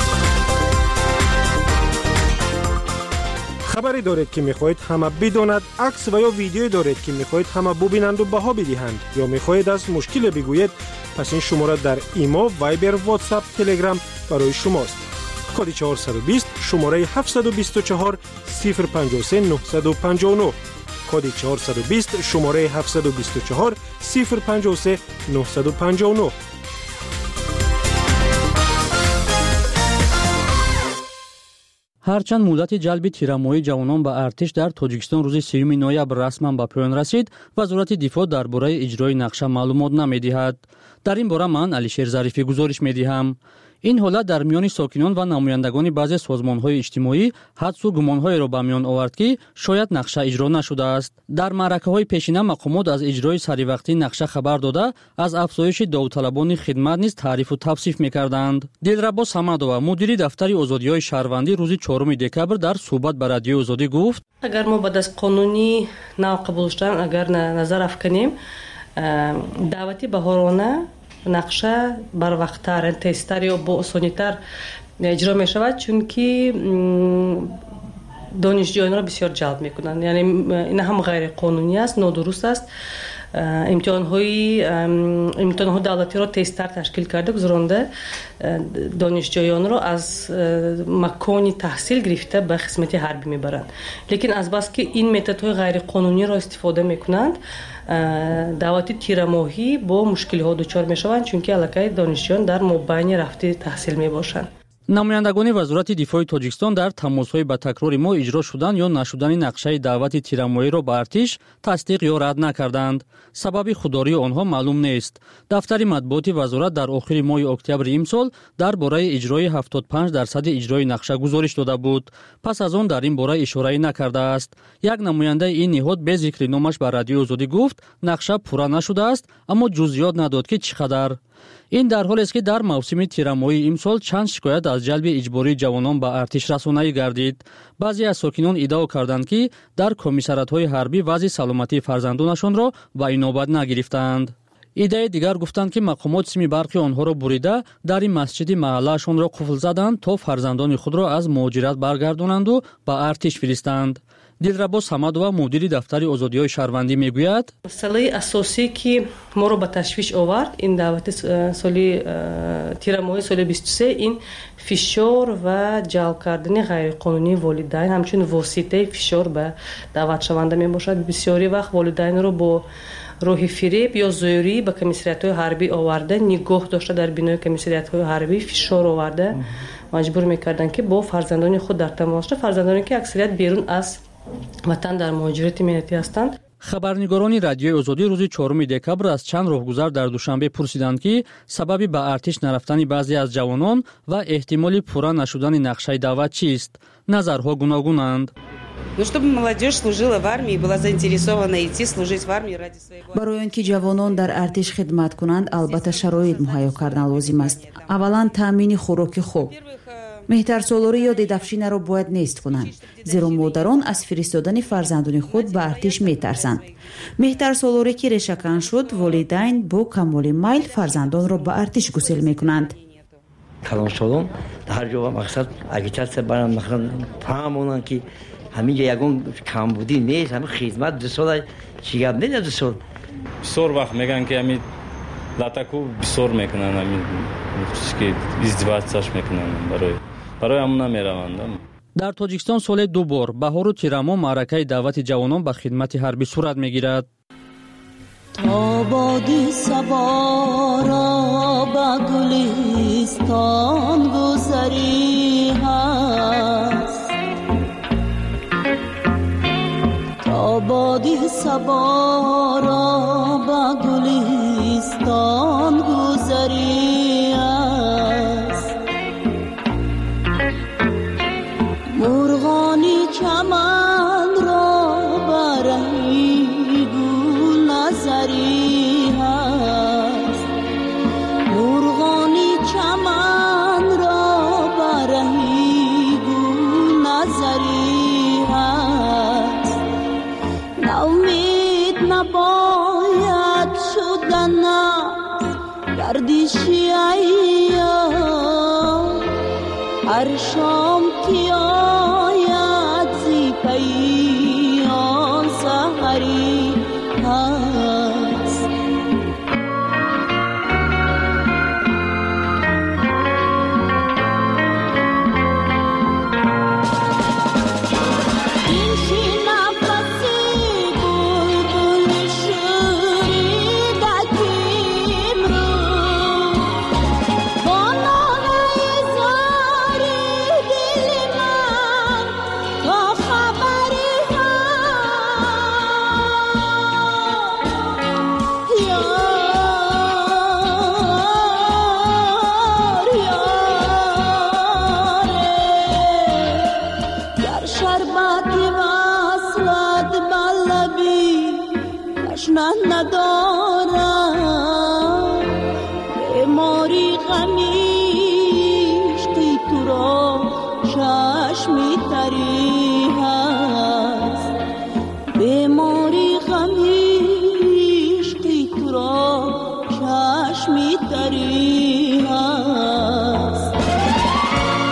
خبری دارید که می خواهید همه بداند، عکس و یا ویدیویی دارید که می خواهید همه ببینند و بها بدهند یا می خواهید از مشکل بگویید، پس این شماره در ایما، وایبر، واتساپ، تلگرام برای شماست. کد چهارصد و بیست شماره هفتصد و بیست و چهار صفر پنجاه و سه نهصد و پنجاه و نه. کد چهارصد و بیست شماره هفتصد و بیست و چهار صفر پنجاه و سه نهصد و پنجاه و نه. ҳарчанд муддати ҷалби тирамоҳии ҷавонон ба артиш дар тоҷикистон рӯзи сеюми ноябр расман ба поён расид, вазорати дифоъ дар бораи иҷрои нақша маълумот намедиҳад. дар ин бора ман алишер зарифӣ гузориш медиҳам. ин ҳолат дар миёни сокинон ва намояндагони баъзе созмонҳои иҷтимоӣ ҳадсу гумонҳоеро ба миён овард ки шояд нақша иҷро нашудааст. дар маъракаҳои пешина мақомот аз иҷрои саривақтии нақша хабар дода, аз афзоиши довталабони хидмат низ таърифу тавсиф мекарданд. дилрабо самадова, мудири дафтари озодиҳои шаҳрвандӣ рӯзи чорум декабр дар суҳбат ба радиои озодӣ гуфт: агар мо ба дастқонунӣ нав қабул шудан агар назар афканем, даъвати баҳорона нақша барвақттар, тезтар ё бо осонитар اجرا می شود، چون که دانشجویان را بسیار جلب میکنند. یعنی این هم غیر قانونی است، نادرست است. امتحان های امتحان های دولتی را تستر تشکیل کرده گذرانده دانشجویان را از مکان تحصیل گرفته به خدمت حربی میبرند. لیکن از بس که این متد های غیر قانونی را استفاده میکنند، دعوت تیرماهی با مشکل ها دچار میشوند، چون که الکی دانشجویان در مابین رفته تحصیل میباشند. намояндагони вазорати дифои тоҷикистон дар тамосҳои ба такрори мо иҷро шудан ё нашудани нақшаи даъвати тирамоҳиро ба артиш тасдиқ ё рад накарданд. сабаби худдории онҳо маълум нест. дафтари матбуоти вазорат дар охири моҳи октябри имсол дар бораи иҷрои ҳафтод панҷ дарсади иҷрои нақша гузориш дода буд. пас аз он дар ин бора ишораӣ накардааст. як намояндаи ин ниҳод бе зикри номаш ба радиои озодӣ гуфт нақша пурра нашудааст, аммо ҷузъиёт надод ки чӣ қадар. ин дар ҳолест ки дар мавсими тирамоҳии имсол чанд шикоят аз ҷалби иҷбории ҷавонон ба артишрасонӣ гардид. баъзе аз сокинон иддао карданд ки дар комиссариатҳои ҳарбӣ вазъи саломатии фарзандонашонро ба инобат нагирифтаанд. иддаи дигар гуфтанд ки мақомоти сими барқи онҳоро бурида дари масҷиди маҳаллаашонро қуфл заданд, то фарзандони худро аз муҳоҷират баргардонанду ба артиш фиристанд. дилрабо самадова мудири дафтари озодиҳои шаҳрвандӣ мегӯяд: масъалаи асосӣ ки моро ба ташвиш овард ин давати соли тирамоҳи соли бисту се ин фишор ва ҷалб кардани ғайриқонунии волидайн ҳамчун воситаи фишор ба даъватшаванда мебошад. бисёри вақт волидайнро бо роҳи фиреб ё зӯрӣ ба комиссариатҳои ҳарбӣ оварда, нигоҳ дошта дар бинои комиссариатҳои ҳарбӣ фишор оварда маҷбур мекарданд ки бо фарзандони худ дар тамос шаванд, фарзандоне ки аксарият берун аз ватан дар муҳоҷирати миннатӣ ҳастанд. хабарнигорони радиои озодӣ рӯзи чоруми декабр аз чанд роҳгузар дар душанбе пурсиданд ки сабаби ба артиш нарафтани баъзе аз ҷавонон ва эҳтимоли пурра нашудани нақшаи даъват чист. назарҳо гуногунанд. Ну, чтобы молодежь служила в армии, была заинтересована идти служить в армии ради своего. барои он ки ҷавонон дар артиш хидмат кунанд, албатта шароит муҳайё кардан лозим аст. аввалан таъмини хӯроки хуб, меҳтарсолорӣ ё дедафшинаро бояд нест кунанд, зеро модарон аз фиристодани фарзандони худ ба артиш метарсанд. меҳтарсолорӣ ки решакан шуд, волидайн бо камоли майл фарзандонро ба артиш гусел мекунанд. калонсолон дар ҷо мақсад агитатсия баранд, мақсад фаҳмонанд ки ҳаминҷа ягон камбудӣ нест, ҳамин хизмат ду сола чӣ гап неда ду сол. бисёр вақт мегӯянд ки ҳамин латаку бисёр мекунанд, ҳамин ки издивоҷсаш мекунанд, барои барои ҳамуна мераванд. дар тоҷикистон соле ду бор баҳору тирамо маъракаи даъвати ҷавонон ба хидмати ҳарбӣ сурат мегирад. то боди сабора ба гулистон гузарӣ ҳаст, то боди сабора ба гулистон гузарӣ مرغانی چمن را برای گل نظری هست، مرغانی چمن را برای گل نظری هست. ناامید نباید شدن گردشی ایام، هر شام که آید زی پیام سحری هست. این شی نفسی بلبل شوریدکیم رو با نالای زاری دل من تا خبری هست. یار یاره گر شربتی وصلت بلبی تشنه ندارم، بیماری غمیشتی تو را چشمی تری هست، بیماری غمیشتی تو را چشمی تری هست.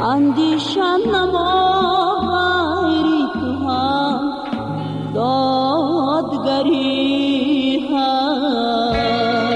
اندیشم نما غیری تو هم دادگری هست.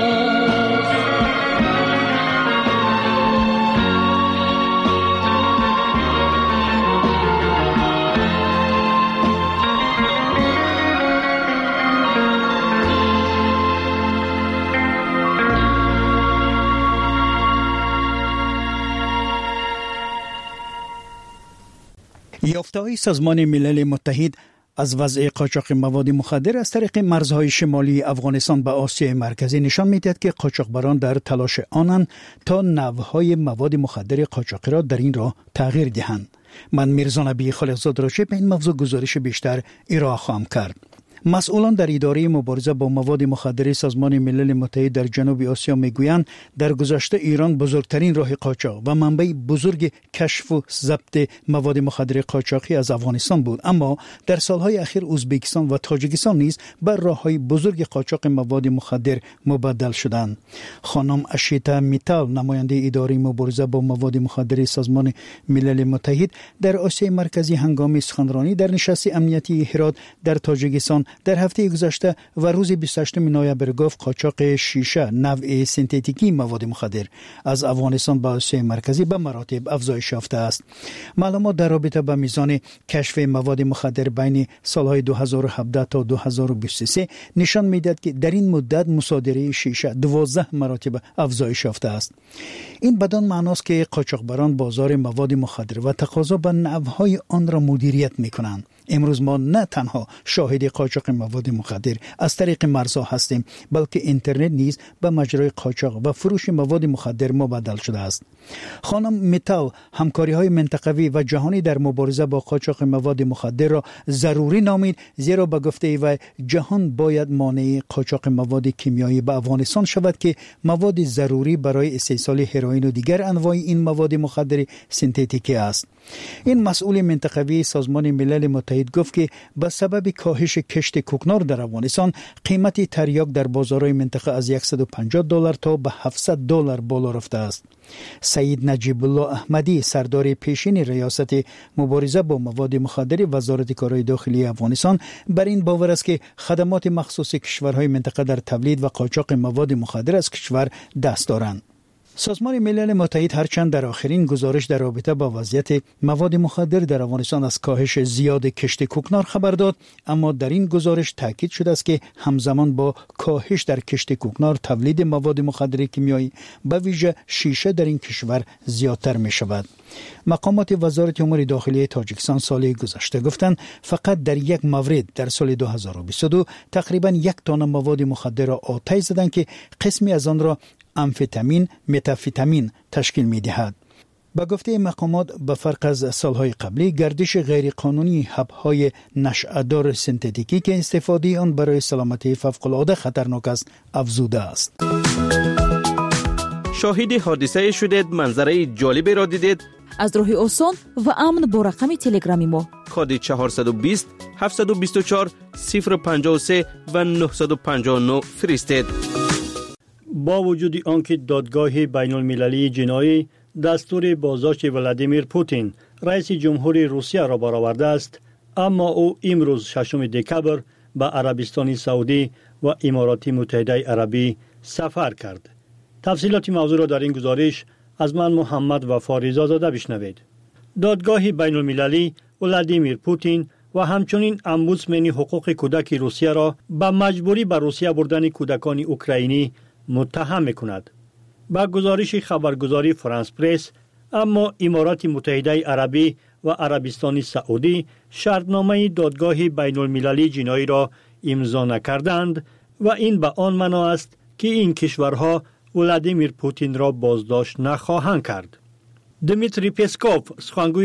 یافته‌های سازمان ملل متحد از وضع قاچاق مواد مخدر از طریق مرزهای شمالی افغانستان به آسیای مرکزی نشان می‌دهد که قاچاقبران در تلاش آنند تا نوع‌های مواد مخدر قاچاقی را در این راه تغییر دهند. من میرزا نبی خالقزاده را به این موضوع گزارش بیشتر ارائه خواهم کرد. مسئولان در اداره مبارزه با مواد مخدر سازمان ملل متحد در جنوب آسیا میگویند در گذشته ایران بزرگترین راه قاچاق و منبع بزرگ کشف و ضبط مواد مخدر قاچاقی از افغانستان بود، اما در سالهای اخیر ازبکستان و تاجیکستان نیز بر راههای بزرگ قاچاق مواد مخدر مبدل شدند. خانم اشیتا میتال، نماینده اداره مبارزه با مواد مخدر سازمان ملل متحد در آسیای مرکزی، هنگام سخنرانی در نشست امنیتی هرات در تاجیکستان در هفته گذشته و روز بیست و هشتم نوامبر گفت قاچاق شیشه، نوع سنتتیکی مواد مخدر از افغانستان به آسیای مرکزی به مراتب افزایش یافته است. معلومات در رابطه با میزان کشف مواد مخدر بین سالهای دو هزار و هفده تا دو هزار و بیست و سه نشان میدهد که در این مدت مصادره شیشه دوازده مراتب افزایش یافته است. این بدان معناست که قاچاقبران بازار مواد مخدر و تقاضا به نوع‌های آن را مدیریت می‌کنند. امروز ما نه تنها شاهد قاچاق مواد مخدر از طریق مرزها هستیم، بلکه اینترنت نیز به مجرای قاچاق و فروش مواد مخدر مبدل شده است. خانم میتال همکاری‌های منطقوی و جهانی در مبارزه با قاچاق مواد مخدر را ضروری نامید، زیرا به گفته وی جهان باید مانع قاچاق مواد کیمیایی به افغانستان شود که مواد ضروری برای استحصال هروئین و دیگر انواع این مواد مخدر سنتتیکی است. این مسئول منطقوی سازمان ملل متحد گفت که به سبب کاهش کشت کوکنار در افغانستان قیمت تریاک در بازارهای منطقه از صد و پنجاه دلار تا به هفتصد دلار بالا رفته است. سید نجیب الله احمدی، سردار پیشین ریاست مبارزه با مواد مخدر وزارت کارهای داخلی افغانستان، بر این باور است که خدمات مخصوص کشورهای منطقه در تولید و قاچاق مواد مخدر از کشور دست دارند. سازمان ملل متحد هرچند در آخرین گزارش در رابطه با وضعیت مواد مخدر در افغانستان از کاهش زیاد کشت کوکنار خبر داد، اما در این گزارش تاکید شده است که همزمان با کاهش در کشت کوکنار تولید مواد مخدر کیمیایی به ویژه شیشه در این کشور زیادتر می شود. مقامات وزارت امور داخلی تاجیکستان سال گذشته گفتند فقط در یک مورد در سال دو هزار و بیست و دو تقریبا یک تن مواد مخدر را آتش زدند که قسمی از آن را امفتامین، متافیتامین تشکیل می دهد. با گفته مقامات به فرق از سالهای قبلی گردش غیرقانونی حب‌های نشأه‌دار سنتتیکی که استفاده آن برای سلامتی فوق‌العاده خطرناک است افزوده است. شاهد حادثه شدید، منظره جالبی را دیدید؟ از راه آسان و امن با رقم تلگرامی ما کد چهارصد و بیست هفتصد و بیست و چهار صفر پنجاه و سه و نهصد و پنجاه و نه فرستید. با وجود آنکه دادگاه بین المللی جنایی دستور بازداشت ولادیمیر پوتین رئیس جمهوری روسیه را برآورده است، اما او امروز ششم دکبر به عربستان سعودی و امارات متحده عربی سفر کرد. تفصیلات موضوع را در این گزارش از من محمد وفا رضازاده بشنوید. دادگاه بین المللی ولادیمیر پوتین و همچنین امبودسمن حقوق کودک روسیه را به مجبوری به روسیه بردن کودکان اوکراینی متهم می‌کند. با گزارش خبرگزاری فرانس پرس، اما امارات متحده عربی و عربستان سعودی شرطنامه دادگاه بین المللی جنایی را امضا نکردند و این به آن معنا است که این کشورها ولادیمیر پوتین را بازداشت نخواهند کرد. دمیتری پسکوف، سخنگوی